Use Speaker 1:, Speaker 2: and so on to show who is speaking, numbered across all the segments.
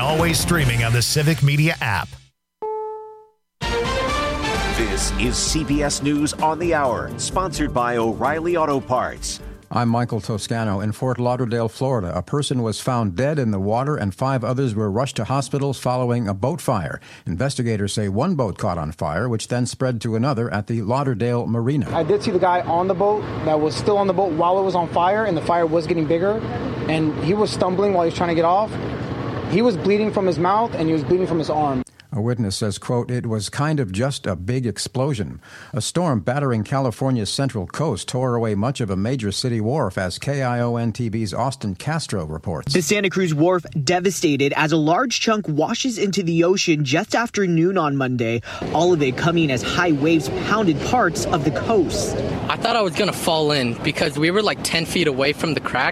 Speaker 1: always streaming on the Civic Media app.
Speaker 2: This is CBS News on the Hour, sponsored by O'Reilly Auto Parts.
Speaker 3: I'm Michael Toscano. In Fort Lauderdale, Florida, a person was found dead in the water and 5 others were rushed to hospitals following a boat fire. Investigators say one boat caught on fire, which then spread to another at the Lauderdale Marina.
Speaker 4: I did see the guy on the boat that was still on the boat while it was on fire, and the fire was getting bigger, and he was stumbling while he was trying to get off. He was bleeding from his mouth, and he was bleeding from his arm.
Speaker 3: A witness says, quote, "It was kind of just a big explosion." A storm battering California's central coast tore away much of a major city wharf, as KION-TV's Austin Castro reports.
Speaker 5: The Santa Cruz wharf devastated as a large chunk washes into the ocean just after noon on Monday, all of it coming as high waves pounded parts of the coast.
Speaker 6: I thought I was going to fall in because we were like 10 feet away from the crack.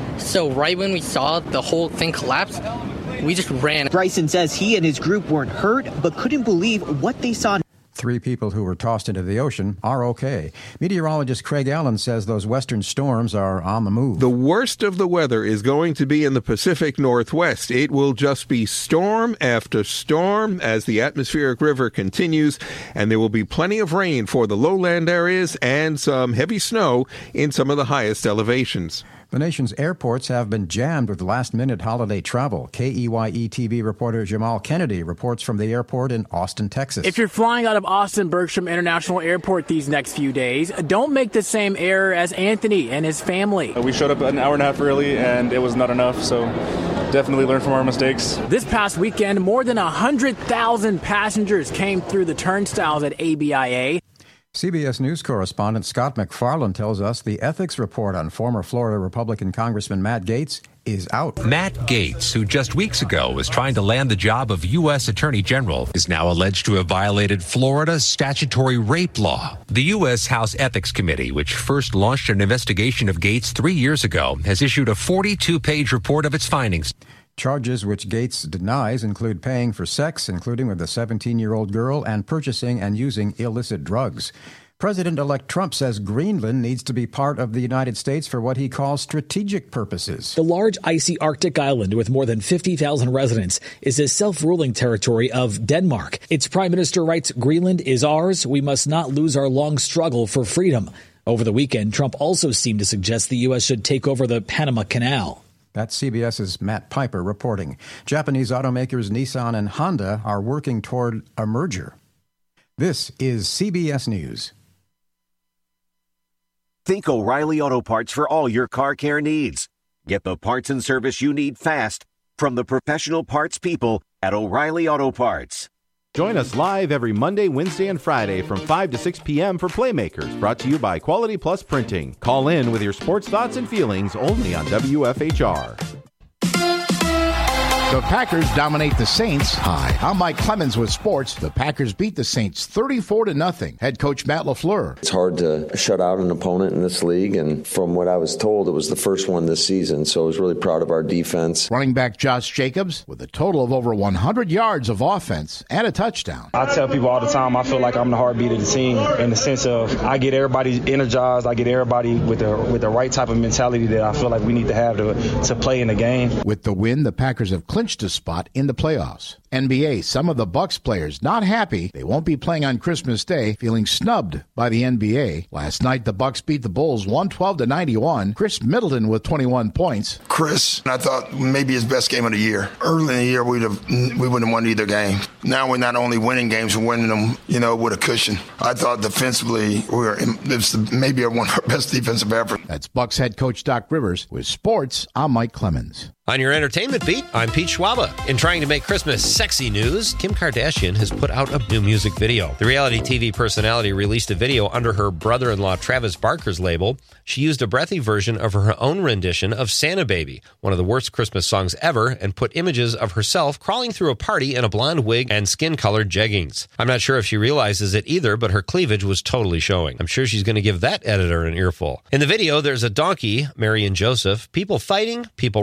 Speaker 6: So right when we saw the whole thing collapse, we just ran.
Speaker 5: Bryson says he and his group weren't hurt, but couldn't believe what they saw.
Speaker 3: 3 people who were tossed into the ocean are okay. Meteorologist Craig Allen says those western storms are on the move.
Speaker 7: The worst of the weather is going to be in the Pacific Northwest. It will just be storm after storm as the atmospheric river continues, and there will be plenty of rain for the lowland areas and some heavy snow in some of the highest elevations.
Speaker 3: The nation's airports have been jammed with last-minute holiday travel. KEYE-TV reporter Jamal Kennedy reports from the airport in Austin, Texas.
Speaker 8: If you're flying out of Austin Bergstrom International Airport these next few days, don't make the same error as Anthony and his family.
Speaker 9: We showed up an hour and a half early, and it was not enough, so definitely learn from our mistakes.
Speaker 8: This past weekend, more than 100,000 passengers came through the turnstiles at ABIA.
Speaker 3: CBS News correspondent Scott McFarland tells us the ethics report on former Florida Republican Congressman Matt Gaetz is out.
Speaker 10: Matt Gaetz, who just weeks ago was trying to land the job of U.S. Attorney General, is now alleged to have violated Florida's statutory rape law. The U.S. House Ethics Committee, which first launched an investigation of Gaetz 3 years ago, has issued a 42-page report of its findings.
Speaker 3: Charges which Gaetz denies include paying for sex, including with a 17-year-old girl, and purchasing and using illicit drugs. President-elect Trump says Greenland needs to be part of the United States for what he calls strategic purposes.
Speaker 11: The large icy Arctic island with more than 50,000 residents is a self-ruling territory of Denmark. Its prime minister writes, "Greenland is ours. We must not lose our long struggle for freedom." Over the weekend, Trump also seemed to suggest the U.S. should take over the Panama Canal.
Speaker 3: That's CBS's Matt Piper reporting. Japanese automakers Nissan and Honda are working toward a merger. This is CBS News.
Speaker 2: Think O'Reilly Auto Parts for all your car care needs. Get the parts and service you need fast from the professional parts people at O'Reilly Auto Parts.
Speaker 12: Join us live every Monday, Wednesday, and Friday from 5 to 6 p.m. for Playmakers, brought to you by Quality Plus Printing. Call in with your sports thoughts and feelings only on WFHR.
Speaker 13: The Packers dominate the Saints. Hi, I'm Mike Clemens with sports. The Packers beat the Saints 34-0. Head coach Matt LaFleur.
Speaker 14: It's hard to shut out an opponent in this league, and from what I was told, it was the first one this season, so I was really proud of our defense.
Speaker 13: Running back Josh Jacobs with a total of over 100 yards of offense and a touchdown.
Speaker 9: I tell people all the time, I feel like I'm the heartbeat of the team in the sense of I get everybody energized, I get everybody with the right type of mentality that I feel like we need to have to play in the game.
Speaker 13: With the win, the Packers have clinched a spot in the playoffs. NBA, some of the Bucks players not happy they won't be playing on Christmas Day, feeling snubbed by the NBA. Last night, the Bucks beat the Bulls 112-91. Chris Middleton with 21 points.
Speaker 15: Chris, I thought maybe his best game of the year. Early in the year, we wouldn't have won either game. Now we're not only winning games, we're winning them, with a cushion. I thought defensively, it's maybe one of our best defensive efforts.
Speaker 13: That's Bucks head coach Doc Rivers. With sports, I'm Mike Clemens.
Speaker 16: On your entertainment beat, I'm Pete Schwaba. In trying to make Christmas sexy news, Kim Kardashian has put out a new music video. The reality TV personality released a video under her brother-in-law Travis Barker's label. She used a breathy version of her own rendition of Santa Baby, one of the worst Christmas songs ever, and put images of herself crawling through a party in a blonde wig and skin-colored jeggings. I'm not sure if she realizes it either, but her cleavage was totally showing. I'm sure she's going to give that editor an earful. In the video, there's a donkey, Mary and Joseph, people fighting, people raking money,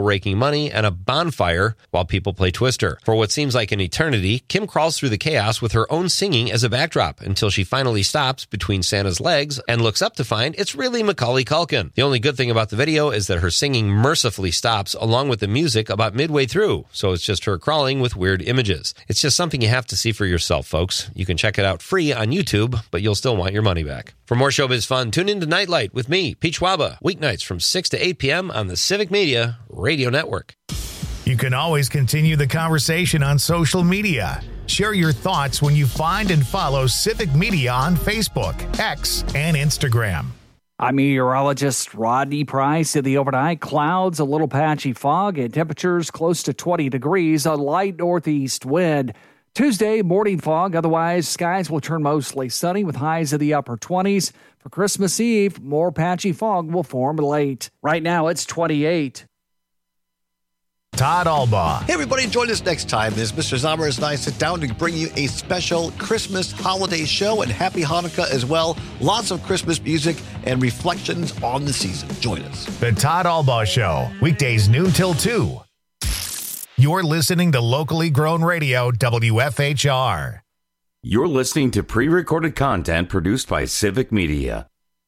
Speaker 16: money and a bonfire while people play Twister. For what seems like an eternity, Kim crawls through the chaos with her own singing as a backdrop until she finally stops between Santa's legs and looks up to find it's really Macaulay Culkin. The only good thing about the video is that her singing mercifully stops along with the music about midway through, so it's just her crawling with weird images. It's just something you have to see for yourself, folks. You can check it out free on YouTube, but you'll still want your money back. For more showbiz fun, tune in to Nightlight with me, Pete Schwaba, weeknights from 6 to 8 p.m. on the Civic Media Radio Network.
Speaker 1: You can always continue the conversation on social media. Share your thoughts when you find and follow Civic Media on Facebook, X, and Instagram.
Speaker 17: I'm meteorologist Rodney Price. In the overnight, clouds, a little patchy fog, and temperatures close to 20 degrees, a light northeast wind. Tuesday, morning fog. Otherwise, skies will turn mostly sunny with highs in the upper 20s. For Christmas Eve, more patchy fog will form late. Right now, it's 28.
Speaker 1: Todd Albaugh.
Speaker 18: Hey, everybody, join us next time as Mr. Zommers and I sit down to bring you a special Christmas holiday show, and Happy Hanukkah as well. Lots of Christmas music and reflections on the season. Join us.
Speaker 1: The Todd Albaugh Show, weekdays noon till 2. You're listening to locally grown radio, WFHR.
Speaker 19: You're listening to pre-recorded content produced by Civic Media.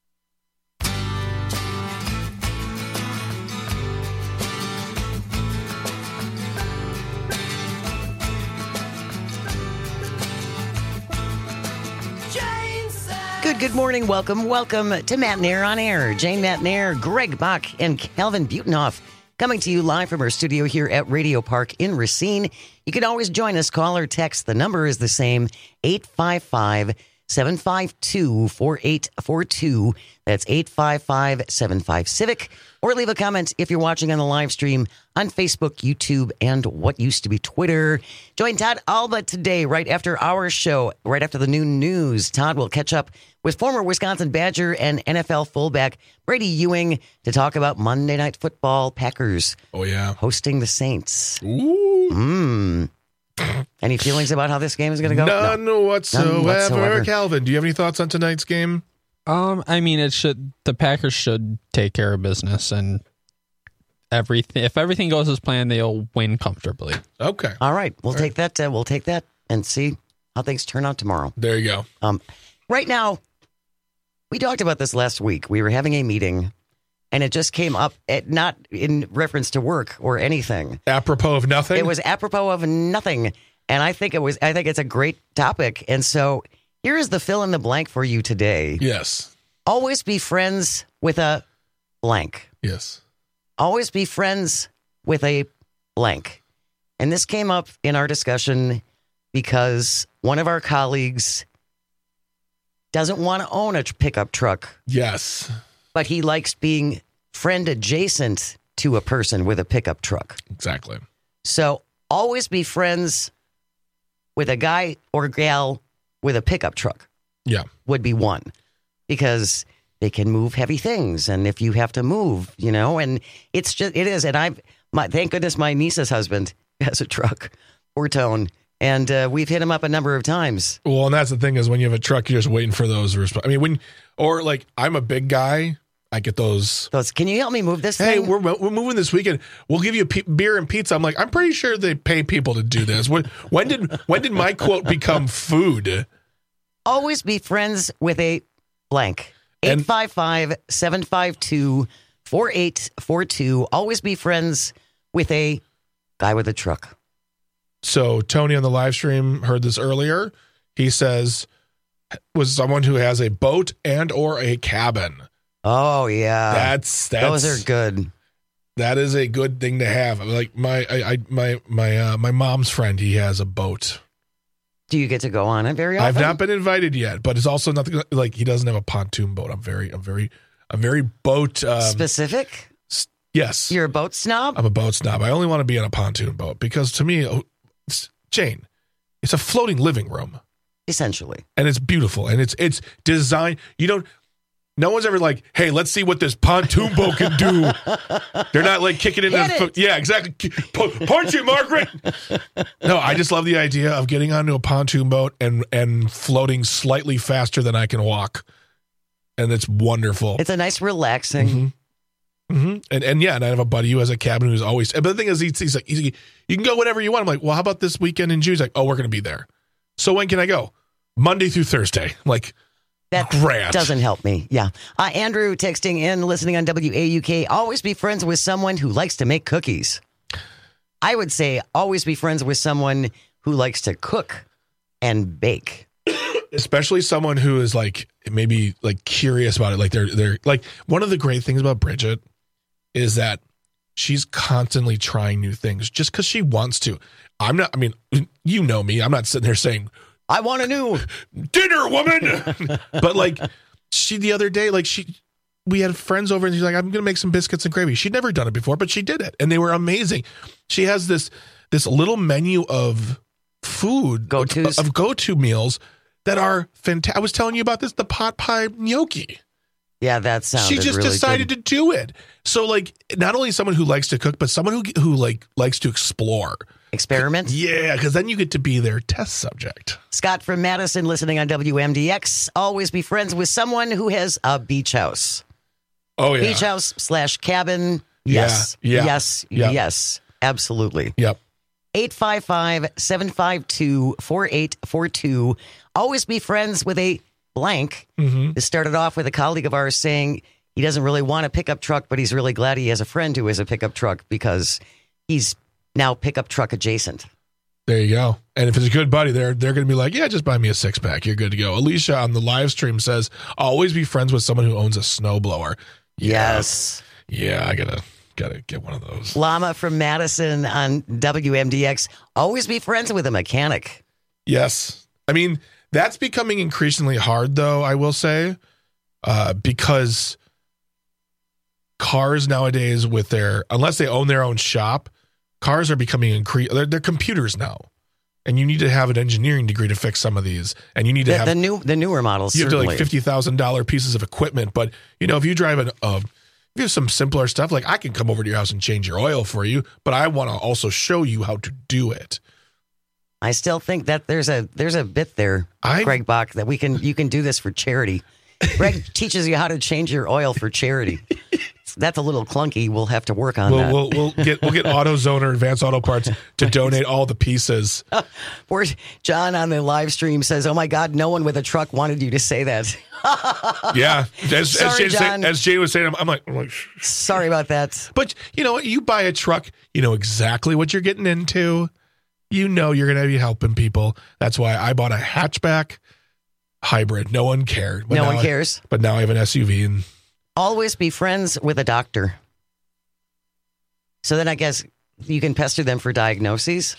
Speaker 20: Good morning. Welcome to Matt Nair on Air. Jane Matt Nair, Greg Bach, and Calvin Butenhoff coming to you live from our studio here at Radio Park in Racine. You can always join us, call or text. The number is the same, 855-752-4842. That's 855-75-CIVIC. Or leave a comment if you're watching on the live stream on Facebook, YouTube, and what used to be Twitter. Join Todd Albaugh today, right after our show, right after the noon news. Todd will catch up with former Wisconsin Badger and NFL fullback Brady Ewing to talk about Monday Night Football. Packers.
Speaker 21: Oh, yeah.
Speaker 20: Hosting the Saints.
Speaker 21: Ooh.
Speaker 20: Any feelings about how this game is going to go?
Speaker 21: None whatsoever. Calvin, do you have any thoughts on tonight's game?
Speaker 22: I mean, the Packers should take care of business, and if everything goes as planned, they'll win comfortably.
Speaker 21: Okay.
Speaker 20: All right. We'll take that. We'll take that and see how things turn out tomorrow.
Speaker 21: There you
Speaker 20: go. Right now, we talked about this last week. We were having a meeting, and it just came up, not in reference to work or anything.
Speaker 21: Apropos of nothing?
Speaker 20: It was apropos of nothing, and I think it's a great topic, and so here is the fill in the blank for you today.
Speaker 21: Yes.
Speaker 20: Always be friends with a blank.
Speaker 21: Yes.
Speaker 20: Always be friends with a blank. And this came up in our discussion because one of our colleagues doesn't want to own a pickup truck.
Speaker 21: Yes.
Speaker 20: But he likes being friend adjacent to a person with a pickup truck.
Speaker 21: Exactly.
Speaker 20: So always be friends with a guy or gal with a pickup truck.
Speaker 21: Yeah.
Speaker 20: Would be one. Because they can move heavy things. And if you have to move, and it is. And thank goodness my niece's husband has a truck, or Tone. And we've hit him up a number of times.
Speaker 21: Well, and that's the thing is when you have a truck, you're just waiting for those. I'm a big guy. I get those.
Speaker 20: Can you help me move this
Speaker 21: thing?
Speaker 20: Hey,
Speaker 21: we're moving this weekend. We'll give you beer and pizza. I'm like, I'm pretty sure they pay people to do this. When did my quote become food?
Speaker 20: Always be friends with a blank. 855-752-4842. Always be friends with a guy with a truck.
Speaker 21: So Tony on the live stream heard this earlier. He says, was someone who has a boat and or a cabin.
Speaker 20: Oh yeah,
Speaker 21: that's
Speaker 20: those are good.
Speaker 21: That is a good thing to have. Like my mom's friend, he has a boat.
Speaker 20: Do you get to go on it very often?
Speaker 21: I've not been invited yet, but it's also nothing like he doesn't have a pontoon boat. I'm very boat
Speaker 20: specific.
Speaker 21: Yes,
Speaker 20: you're a boat snob.
Speaker 21: I'm a boat snob. I only want to be on a pontoon boat because to me, Jane, it's a floating living room,
Speaker 20: essentially,
Speaker 21: and it's beautiful and it's designed. No one's ever like, hey, let's see what this pontoon boat can do. They're not like kicking into the foot. Yeah, exactly. Punch it, Margaret. No, I just love the idea of getting onto a pontoon boat and floating slightly faster than I can walk. And it's wonderful.
Speaker 20: It's a nice relaxing.
Speaker 21: Mm-hmm. Mm-hmm. And I have a buddy who has a cabin who's always. But the thing is, he's like, you can go whenever you want. I'm like, well, how about this weekend in June? He's like, oh, we're going to be there. So when can I go? Monday through Thursday. I'm like,
Speaker 20: that
Speaker 21: Grant.
Speaker 20: Doesn't help me. Yeah. Andrew texting in, listening on WAUK. Always be friends with someone who likes to make cookies. I would say always be friends with someone who likes to cook and bake.
Speaker 21: Especially someone who is like maybe like curious about it. Like they're like, one of the great things about Bridget is that she's constantly trying new things just because she wants to. You know me. I'm not sitting there saying,
Speaker 20: I want a new
Speaker 21: dinner, woman. But like the other day, we had friends over and she's like, I'm going to make some biscuits and gravy. She'd never done it before, but she did it. And they were amazing. She has this little menu of food, go-to meals that are fantastic. I was telling you about this, the pot pie gnocchi.
Speaker 20: Yeah, that sounds.
Speaker 21: She just
Speaker 20: really
Speaker 21: decided
Speaker 20: good.
Speaker 21: to do it. So like, not only someone who likes to cook, but someone who likes to explore.
Speaker 20: Experiment?
Speaker 21: Yeah, because then you get to be their test subject.
Speaker 20: Scott from Madison, listening on WMDX. Always be friends with someone who has a beach house.
Speaker 21: Oh, yeah.
Speaker 20: Beach house / cabin. Yes.
Speaker 21: Yeah.
Speaker 20: Yes.
Speaker 21: Yep.
Speaker 20: Yes. Absolutely.
Speaker 21: Yep.
Speaker 20: 855-752-4842. Always be friends with a blank.
Speaker 21: Mm-hmm.
Speaker 20: This started off with a colleague of ours saying he doesn't really want a pickup truck, but he's really glad he has a friend who has a pickup truck because he's now pickup truck adjacent.
Speaker 21: There you go. And if it's a good buddy, they're going to be like, yeah, just buy me a 6-pack. You're good to go. Alicia on the live stream says, always be friends with someone who owns a snowblower.
Speaker 20: Yes.
Speaker 21: Yeah, I gotta get one of those.
Speaker 20: Llama from Madison on WMDX. Always be friends with a mechanic.
Speaker 21: Yes. I mean, that's becoming increasingly hard, though, I will say, because cars nowadays unless they own their own shop, cars are becoming they're computers now. And you need to have an engineering degree to fix some of these. And you need to have
Speaker 20: the newer models.
Speaker 21: You have
Speaker 20: certainly.
Speaker 21: to like $50,000 pieces of equipment. But, if you drive if you have some simpler stuff, like I can come over to your house and change your oil for you, but I want to also show you how to do it.
Speaker 20: I still think that there's a bit there, Greg Bach, that you can do this for charity. Greg teaches you how to change your oil for charity. That's a little clunky. We'll have to work on that.
Speaker 21: We'll get AutoZone or Advanced Auto Parts to donate all the pieces.
Speaker 20: Poor John on the live stream says, "Oh my God, no one with a truck wanted you to say that."
Speaker 21: Yeah,
Speaker 20: as
Speaker 21: Jay was saying, I'm like,
Speaker 20: sorry about that.
Speaker 21: But you buy a truck, you know exactly what you're getting into. You know you're going to be helping people. That's why I bought a hatchback hybrid. No one cared.
Speaker 20: No one cares.
Speaker 21: But now I have an SUV and.
Speaker 20: Always be friends with a doctor. So then I guess you can pester them for diagnoses.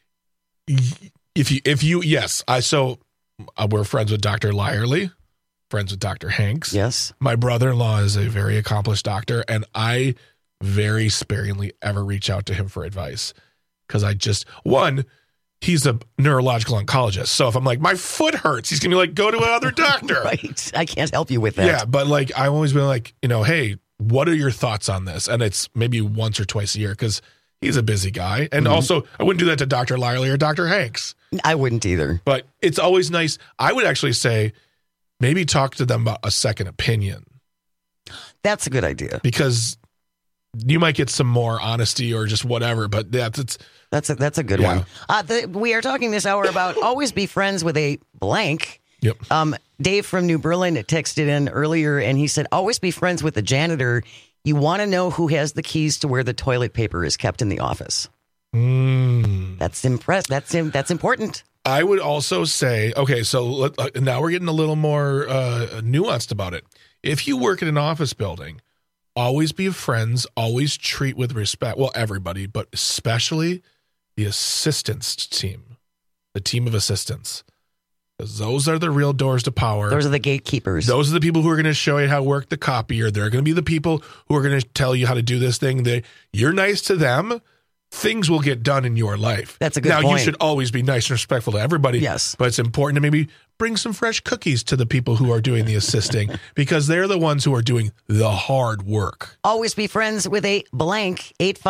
Speaker 21: Yes. We're friends with Dr. Lyerly, friends with Dr. Hanks.
Speaker 20: Yes.
Speaker 21: My brother-in-law is a very accomplished doctor, and I very sparingly ever reach out to him for advice because he's a neurological oncologist. So if I'm like, my foot hurts, he's going to be like, go to another doctor.
Speaker 20: Right. I can't help you with that.
Speaker 21: Yeah. But I've always been like, hey, what are your thoughts on this? And it's maybe once or twice a year because he's a busy guy. And also I wouldn't do that to Dr. Lyerly or Dr. Hanks.
Speaker 20: I wouldn't either.
Speaker 21: But it's always nice. I would actually say maybe talk to them about a second opinion.
Speaker 20: That's a good idea.
Speaker 21: Because you might get some more honesty or just whatever, but that's
Speaker 20: a good one. We are talking this hour about always be friends with a blank.
Speaker 21: Yep.
Speaker 20: Dave from New Berlin texted in earlier, and he said, always be friends with the janitor. You want to know who has the keys to where the toilet paper is kept in the office. That's important.
Speaker 21: I would also say, okay, so now we're getting a little more nuanced about it. If you work in an office building, always be friends, always treat with respect. Well, everybody, but especially the assistants team, the team of assistants. Because those are the real doors to power.
Speaker 20: Those are the gatekeepers.
Speaker 21: Those are the people who are going to show you how to work the copier. They're going to be the people who are going to tell you how to do this thing. You're nice to them, things will get done in your life.
Speaker 20: That's a good point.
Speaker 21: Now, you should always be nice and respectful to everybody.
Speaker 20: Yes.
Speaker 21: But it's important to maybe bring some fresh cookies to the people who are doing the assisting because they're the ones who are doing the hard work.
Speaker 20: Always be friends with a blank.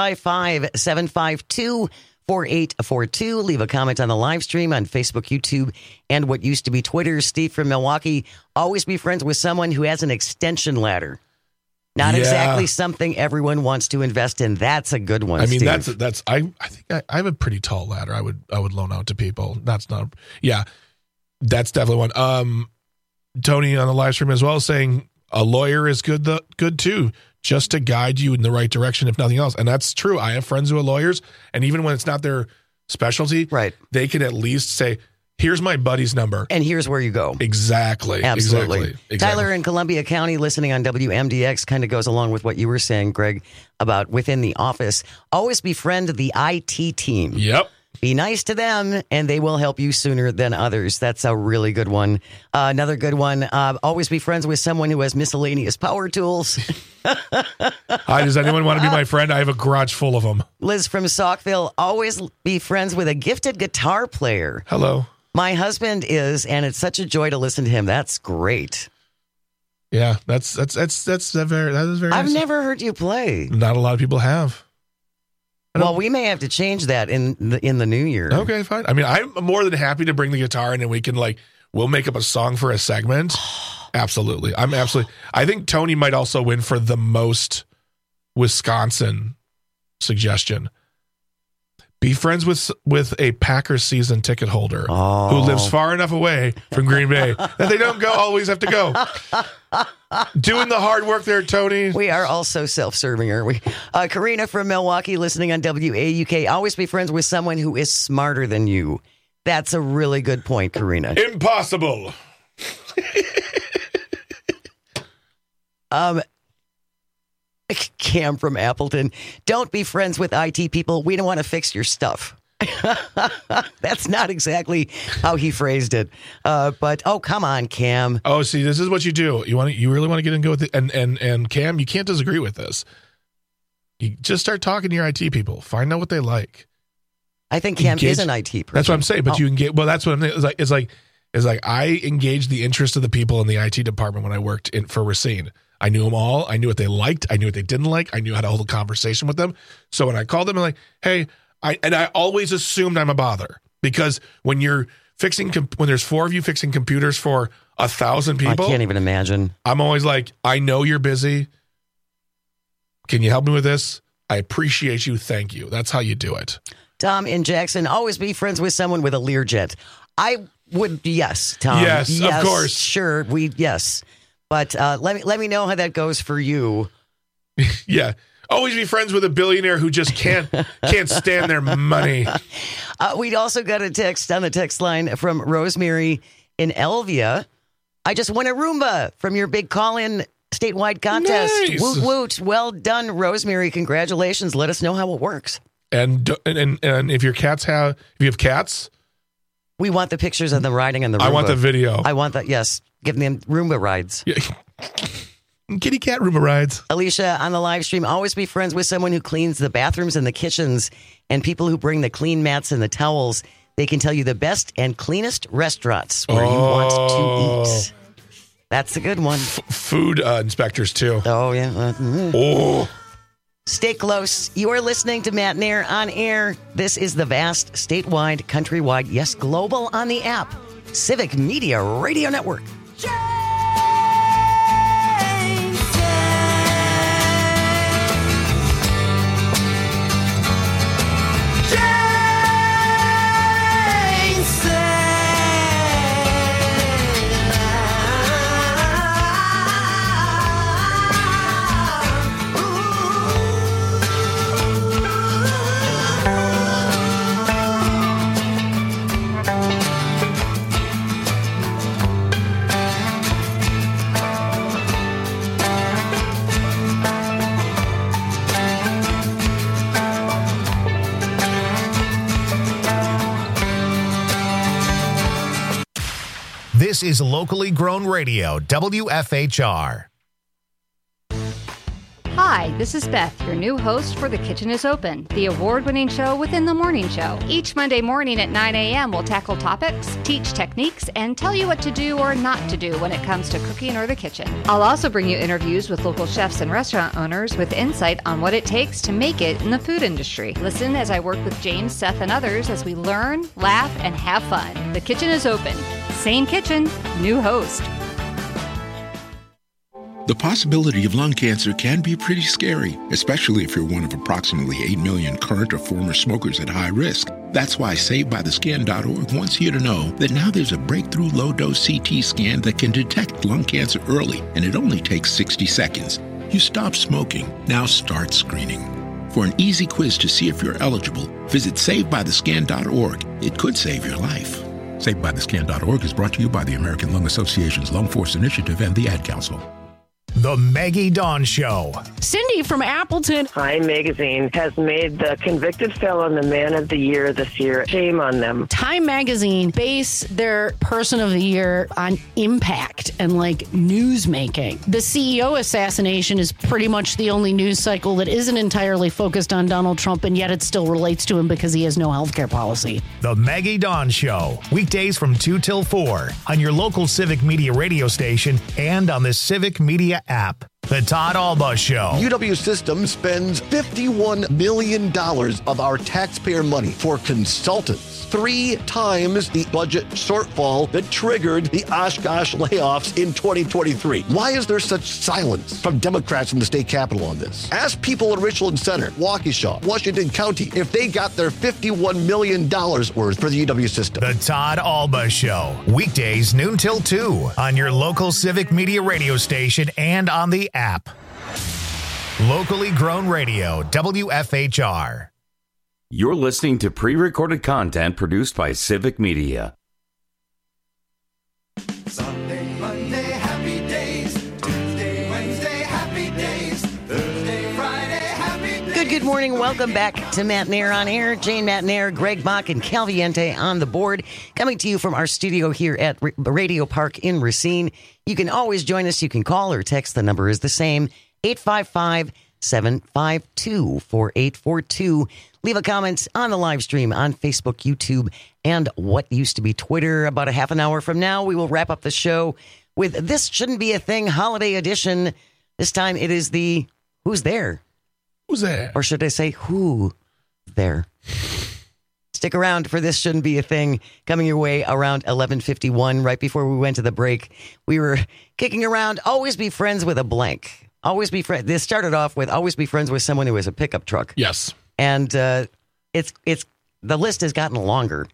Speaker 20: 855-752-4842. Leave a comment on the live stream on Facebook, YouTube, and what used to be Twitter. Steve from Milwaukee. Always be friends with someone who has an extension ladder. Not exactly something everyone wants to invest in. That's a good one.
Speaker 21: I mean,
Speaker 20: Steve.
Speaker 21: I think I have a pretty tall ladder. I would loan out to people. That's definitely one. Tony on the live stream as well saying a lawyer is good too, just to guide you in the right direction, if nothing else. And that's true. I have friends who are lawyers, and even when it's not their specialty,
Speaker 20: right,
Speaker 21: they can at least say, here's my buddy's number.
Speaker 20: And here's where you go.
Speaker 21: Exactly.
Speaker 20: Absolutely. Tyler in Columbia County listening on WMDX kind of goes along with what you were saying, Greg, about within the office. Always befriend the IT team.
Speaker 21: Yep.
Speaker 20: Be nice to them, and they will help you sooner than others. That's a really good one. Another good one, always be friends with someone who has miscellaneous power tools.
Speaker 21: Hi, does anyone want to be my friend? I have a garage full of them.
Speaker 20: Liz from Saukville, always be friends with a gifted guitar player.
Speaker 21: Hello.
Speaker 20: My husband is, and it's such a joy to listen to him. That's great.
Speaker 21: Yeah, that is very nice.
Speaker 20: I've never heard you play.
Speaker 21: Not a lot of people have.
Speaker 20: Well, we may have to change that in the new year.
Speaker 21: Okay, fine. I mean, I'm more than happy to bring the guitar in, and we can we'll make up a song for a segment. Absolutely. I think Tony might also win for the most Wisconsin suggestion. Be friends with a Packers season ticket holder who lives far enough away from Green Bay that they don't always have to go. Doing the hard work there, Tony.
Speaker 20: We are all so self-serving, aren't we? Karina from Milwaukee listening on WAUK. Always be friends with someone who is smarter than you. That's a really good point, Karina.
Speaker 21: Impossible.
Speaker 20: Cam from Appleton. Don't be friends with IT people. We don't want to fix your stuff. That's not exactly how he phrased it. But come on, Cam.
Speaker 21: Oh, see, this is what you do. You really want to get and go with it. And Cam, you can't disagree with this. You just start talking to your IT people. Find out what they like.
Speaker 20: I think Cam is an IT person.
Speaker 21: That's what I'm saying. But you can get. Well, that's what I'm saying. It's like I engaged the interest of the people in the IT department when I worked for Racine. I knew them all. I knew what they liked. I knew what they didn't like. I knew how to hold a conversation with them. So when I called them, I'm like, hey, I always assumed I'm a bother, because when you're when there's 4 of you fixing computers for 1,000 people,
Speaker 20: I can't even imagine.
Speaker 21: I'm always like, I know you're busy. Can you help me with this? I appreciate you. Thank you. That's how you do it.
Speaker 20: Tom in Jackson, always be friends with someone with a Learjet. I would, yes, Tom.
Speaker 21: Yes, of course.
Speaker 20: Sure, yes. But let me know how that goes for you.
Speaker 21: Yeah. Always be friends with a billionaire who just can't stand their money.
Speaker 20: We'd also got a text on the text line from Rosemary in Elvia. I just won a Roomba from your big call-in statewide contest.
Speaker 21: Nice.
Speaker 20: Woot woot. Well done, Rosemary. Congratulations. Let us know how it works.
Speaker 21: And if you have cats,
Speaker 20: we want the pictures of them riding on the Roomba.
Speaker 21: I want the video.
Speaker 20: I want that. Yes. Give them Roomba rides.
Speaker 21: Yeah. Kitty cat Roomba rides.
Speaker 20: Alicia on the live stream, always be friends with someone who cleans the bathrooms and the kitchens, and people who bring the clean mats and the towels. They can tell you the best and cleanest restaurants where you want to eat. That's a good one.
Speaker 21: Food inspectors, too.
Speaker 20: Oh, yeah. Stay close. You are listening to Matt Nair on air. This is the vast, statewide, countrywide, yes, global on the app, Civic Media Radio Network.
Speaker 1: This is locally grown radio, WFHR.
Speaker 4: Hi, this is Beth, your new host for The Kitchen is Open, the award-winning show within the morning show. Each Monday morning at 9 a.m., we'll tackle topics, teach techniques, and tell you what to do or not to do when it comes to cooking or the kitchen. I'll also bring you interviews with local chefs and restaurant owners with insight on what it takes to make it in the food industry. Listen as I work with James, Seth, and others as we learn, laugh, and have fun. The Kitchen is Open. Same kitchen, new host.
Speaker 5: The possibility of lung cancer can be pretty scary, especially if you're one of approximately 8 million current or former smokers at high risk. That's why SaveByTheScan.org wants you to know that now there's a breakthrough low-dose CT scan that can detect lung cancer early, and it only takes 60 seconds. You stop smoking, now start screening. For an easy quiz to see if you're eligible, visit SaveByTheScan.org. It could save your life. SaveByTheScan.org is brought to you by the American Lung Association's Lung Force Initiative and the Ad Council.
Speaker 1: The Maggie Dawn Show.
Speaker 6: Cindy from Appleton. Time Magazine has made the convicted felon the man of the year this year. Shame on them. Time Magazine base their person of the year on impact and like news making. The CEO assassination is pretty much the only news cycle that isn't entirely focused on Donald Trump, and yet it still relates to him because he has no healthcare policy.
Speaker 1: The Maggie Dawn Show. Weekdays from 2 till 4 on your local Civic Media radio station and on the Civic Media app. The Todd Alba Show.
Speaker 18: UW Systems spends $51 million of our taxpayer money for consultants, 3 times the budget shortfall that triggered the Oshkosh layoffs in 2023. Why is there such silence from Democrats in the state capitol on this? Ask people in Richland Center, Waukesha, Washington County, if they got their $51 million worth for the UW system.
Speaker 1: The Todd Alba Show. Weekdays noon till 2 on your local Civic Media radio station and on the app. Locally grown radio, WFHR.
Speaker 19: You're listening to pre-recorded content produced by Civic Media.
Speaker 23: Sunday, Monday, happy days. Tuesday, Wednesday, happy days. Thursday, Friday, happy days.
Speaker 20: Good morning. Welcome back to Matt Nair on Air. Jane Matt Nair, Greg Bach, and Calviente on the board. Coming to you from our studio here at Radio Park in Racine. You can always join us. You can call or text. The number is the same, 855-752-4842. Leave a comment on the live stream on Facebook, YouTube, and what used to be Twitter. About a half an hour from now, we will wrap up the show with This Shouldn't Be a Thing Holiday Edition. This time it is the Who's There?
Speaker 21: Who's there?
Speaker 20: Or should I say Who There? Stick around for This Shouldn't Be a Thing, coming your way around 11:51. Right before we went to the break, we were kicking around Always Be Friends with a Blank. Always be friends. This started off with always be friends with someone who has a pickup truck.
Speaker 21: Yes.
Speaker 20: And it's the list has gotten longer.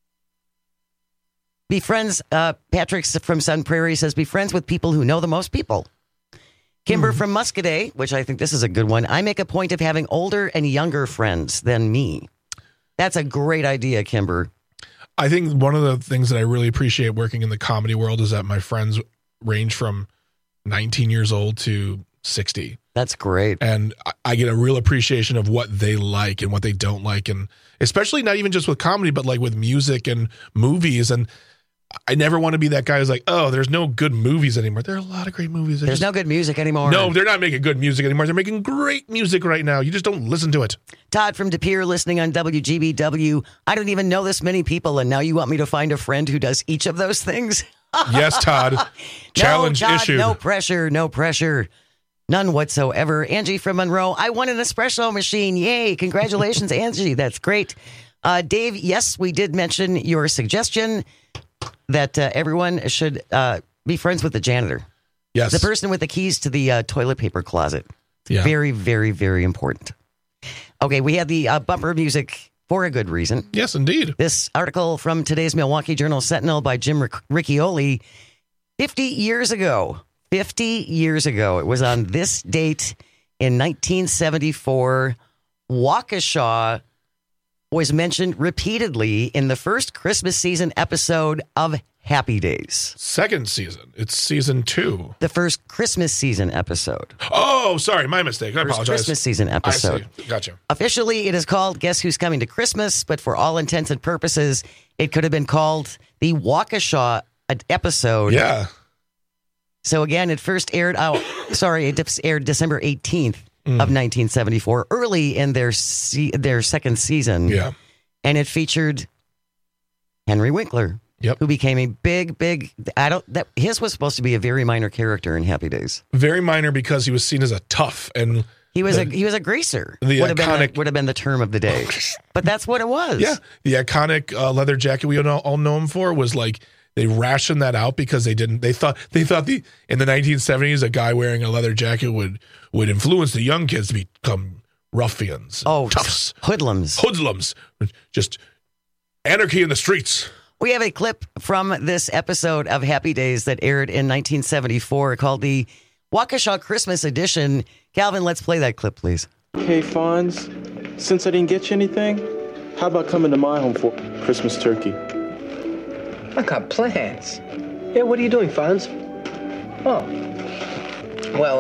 Speaker 20: Be friends. Patrick from Sun Prairie says, be friends with people who know the most people. Kimber from Muscadet, which I think this is a good one. I make a point of having older and younger friends than me. That's a great idea, Kimber.
Speaker 21: I think one of the things that I really appreciate working in the comedy world is that my friends range from 19 years old to 60.
Speaker 20: That's great.
Speaker 21: And I get a real appreciation of what they like and what they don't like. And especially not even just with comedy, but like with music and movies. And I never want to be that guy who's like, oh, there's no good movies anymore. There are a lot of great movies.
Speaker 20: There's no good music anymore.
Speaker 21: No, they're not making good music anymore. They're making great music right now. You just don't listen to it.
Speaker 20: Todd from De Pere listening on WGBW. I don't even know this many people, and now you want me to find a friend who does each of those things?
Speaker 21: Yes, Todd. Challenge
Speaker 20: no, Todd,
Speaker 21: issued.
Speaker 20: No pressure, no pressure. None whatsoever. Angie from Monroe. I won an espresso machine. Yay. Congratulations, Angie. That's great. Dave, yes, we did mention your suggestion that everyone should be friends with the janitor.
Speaker 21: Yes.
Speaker 20: The person with the keys to the toilet paper closet.
Speaker 21: Yeah.
Speaker 20: Very, very, very important. Okay, we had the bumper music for a good reason.
Speaker 21: Yes, indeed.
Speaker 20: This article from today's Milwaukee Journal Sentinel by Jim Riccioli. 50 years ago, it was on this date in 1974, Waukesha was mentioned repeatedly in the first Christmas season episode of Happy Days.
Speaker 21: Second season. It's season 2.
Speaker 20: The first Christmas season episode.
Speaker 21: Oh, sorry. My mistake. I apologize.
Speaker 20: Christmas season episode.
Speaker 21: I see. Gotcha.
Speaker 20: Officially, it is called Guess Who's Coming to Christmas, but for all intents and purposes, it could have been called the Waukesha episode.
Speaker 21: Yeah.
Speaker 20: So again, it first aired it aired December 18th of 1974, early in their second season.
Speaker 21: Yeah.
Speaker 20: And it featured Henry Winkler.
Speaker 21: Yep.
Speaker 20: Who became a big his was supposed to be a very minor character in Happy Days.
Speaker 21: Very minor because he was seen as a tough and
Speaker 20: he was a greaser.
Speaker 21: The
Speaker 20: would have been the term of the day. But that's what it was.
Speaker 21: Yeah. The iconic leather jacket we all know him for was like rationed that out because they thought in the 1970s a guy wearing a leather jacket would influence the young kids to become ruffians, toughs,
Speaker 20: hoodlums,
Speaker 21: just anarchy in the streets.
Speaker 20: We have a clip from this episode of Happy Days that aired in 1974 called the Waukesha Christmas Edition. Calvin, let's play that clip, please.
Speaker 7: Okay, Fonz, since I didn't get you anything, how about coming to my home for Christmas turkey?
Speaker 8: I got plans. Yeah, what are you doing, Fonz? Oh. Well,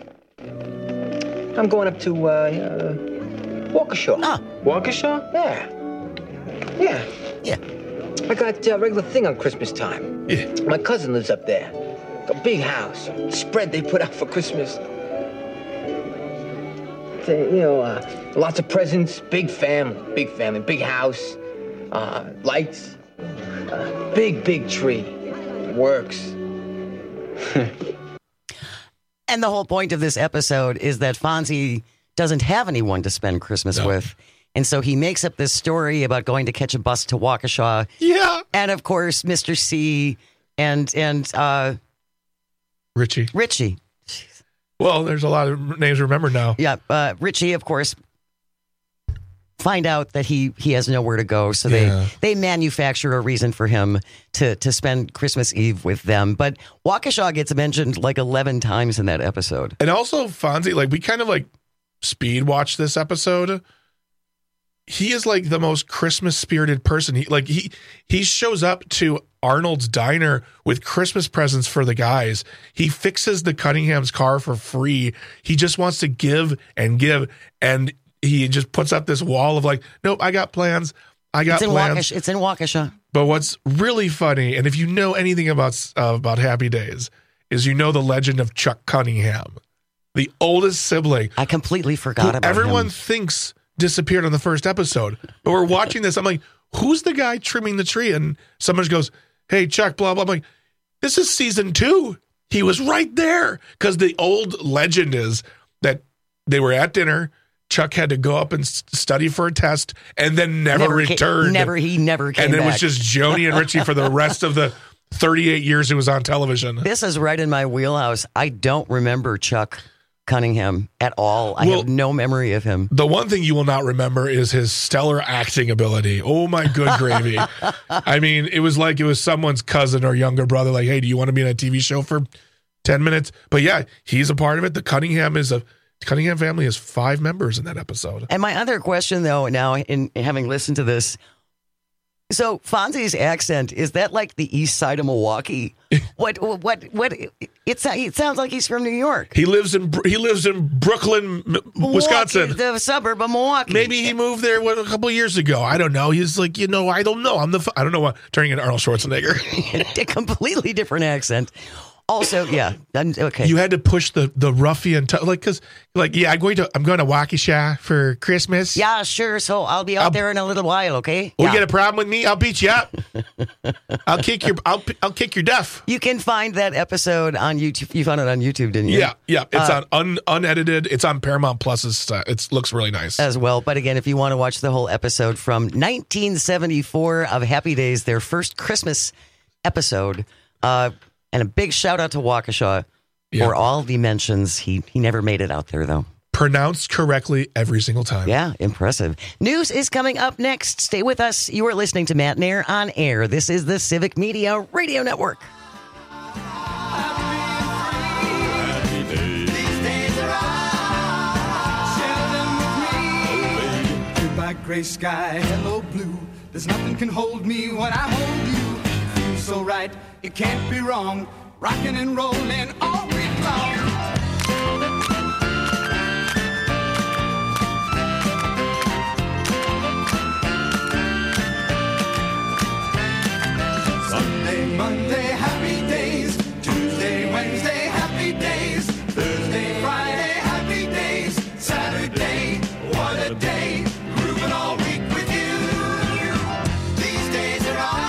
Speaker 8: I'm going up to, Waukesha.
Speaker 20: Ah.
Speaker 8: Waukesha? Yeah. I got a regular thing on Christmas time.
Speaker 21: Yeah.
Speaker 8: My cousin lives up there. A big house. Spread they put out for Christmas. Lots of presents. Big family. Big house. Lights. Big tree. Works.
Speaker 20: And the whole point of this episode is that Fonzie doesn't have anyone to spend Christmas with. And so he makes up this story about going to catch a bus to Waukesha.
Speaker 21: Yeah.
Speaker 20: And of course, Mr. C and
Speaker 21: Richie.
Speaker 20: Jeez.
Speaker 21: Well, there's a lot of names to remember now.
Speaker 20: Yeah. Richie, of course, find out that he has nowhere to go. So they manufacture a reason for him to spend Christmas Eve with them. But Waukesha gets mentioned like 11 times in that episode.
Speaker 21: And also Fonzie, like we kind of like speed watched this episode. He is like the most Christmas spirited person. He shows up to Arnold's Diner with Christmas presents for the guys. He fixes the Cunningham's car for free. He just wants to give. And he just puts up this wall of like, nope, I got plans. It's in
Speaker 20: Waukesha.
Speaker 21: But what's really funny, and if you know anything about Happy Days, is the legend of Chuck Cunningham, the oldest sibling.
Speaker 20: I completely forgot about him.
Speaker 21: Everyone thinks disappeared on the first episode, but we're watching this. I'm like, who's the guy trimming the tree? And someone goes, hey, Chuck, blah, blah. I'm like, this is season 2. He was right there. Because the old legend is that they were at dinner. Chuck had to go up and study for a test and then never returned.
Speaker 20: He never came
Speaker 21: And it
Speaker 20: back.
Speaker 21: was just Joni and Richie for the rest of the 38 years he was on television.
Speaker 20: This is right in my wheelhouse. I don't remember Chuck Cunningham at all. I have no memory of him.
Speaker 21: The one thing you will not remember is his stellar acting ability. Oh my good gravy. I mean, it was like it was someone's cousin or younger brother like, hey, do you want to be in a TV show for 10 minutes? But yeah, he's a part of it. The Cunningham family has 5 members in that episode.
Speaker 20: And my other question though, now in having listened to this, so Fonzie's accent, is that like the east side of Milwaukee? What? It sounds like he's from New York.
Speaker 21: He lives in Brooklyn, Wisconsin,
Speaker 20: the suburb of Milwaukee.
Speaker 21: Maybe he moved there a couple of years ago. I don't know. He's like, I don't know. I don't know what turning into Arnold Schwarzenegger.
Speaker 20: A completely different accent. Also, yeah, okay.
Speaker 21: You had to push the ruffian, I'm going to Waukesha for Christmas.
Speaker 20: Yeah, sure. So I'll be out there in a little while. Okay.
Speaker 21: You get a problem with me? I'll beat you up. I'll kick your duff.
Speaker 20: You can find that episode on YouTube. You found it on YouTube, didn't you?
Speaker 21: Yeah. It's on unedited. It's on Paramount Plus's. It looks really nice
Speaker 20: as well. But again, if you want to watch the whole episode from 1974 of Happy Days, their first Christmas episode. And a big shout out to Waukesha for all the mentions. He never made it out there, though.
Speaker 21: Pronounced correctly every single time.
Speaker 20: Yeah, impressive. News is coming up next. Stay with us. You are listening to Matt and Air on Air. This is the Civic Media Radio Network.
Speaker 23: Goodbye, gray sky, hello, blue. There's nothing can hold me when I hold you. So right, it can't be wrong. Rocking and rolling all week long. Sunday, Monday, happy days. Tuesday, Wednesday, happy days. Thursday, Friday, happy days. Saturday, what a day. Grooving all week with you. These days are all.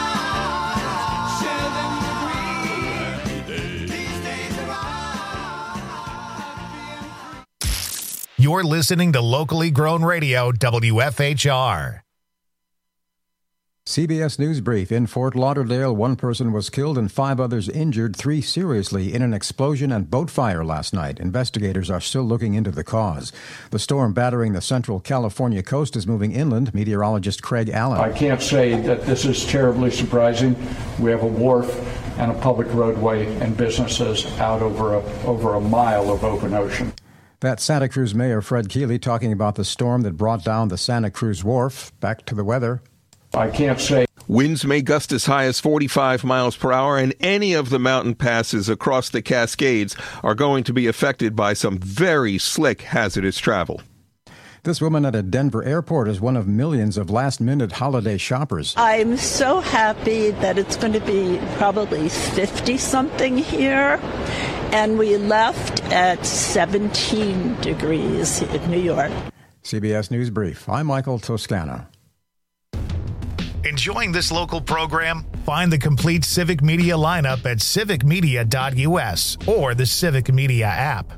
Speaker 1: You're listening to locally grown radio, WFHR.
Speaker 3: CBS News Brief. In Fort Lauderdale, one person was killed and 5 others injured, 3 seriously, in an explosion and boat fire last night. Investigators are still looking into the cause. The storm battering the central California coast is moving inland. Meteorologist Craig Allen.
Speaker 10: I can't say that this is terribly surprising. We have a wharf and a public roadway and businesses out over a mile of open ocean.
Speaker 3: That's Santa Cruz Mayor Fred Keeley talking about the storm that brought down the Santa Cruz Wharf. Back to the weather.
Speaker 10: I can't say.
Speaker 11: Winds may gust as high as 45 miles per hour, and any of the mountain passes across the Cascades are going to be affected by some very slick, hazardous travel.
Speaker 3: This woman at a Denver airport is one of millions of last-minute holiday shoppers.
Speaker 24: I'm so happy that it's going to be probably 50-something here, and we left at 17 degrees in New York.
Speaker 3: CBS News Brief. I'm Michael Toscano.
Speaker 1: Enjoying this local program? Find the complete Civic Media lineup at civicmedia.us or the Civic Media app.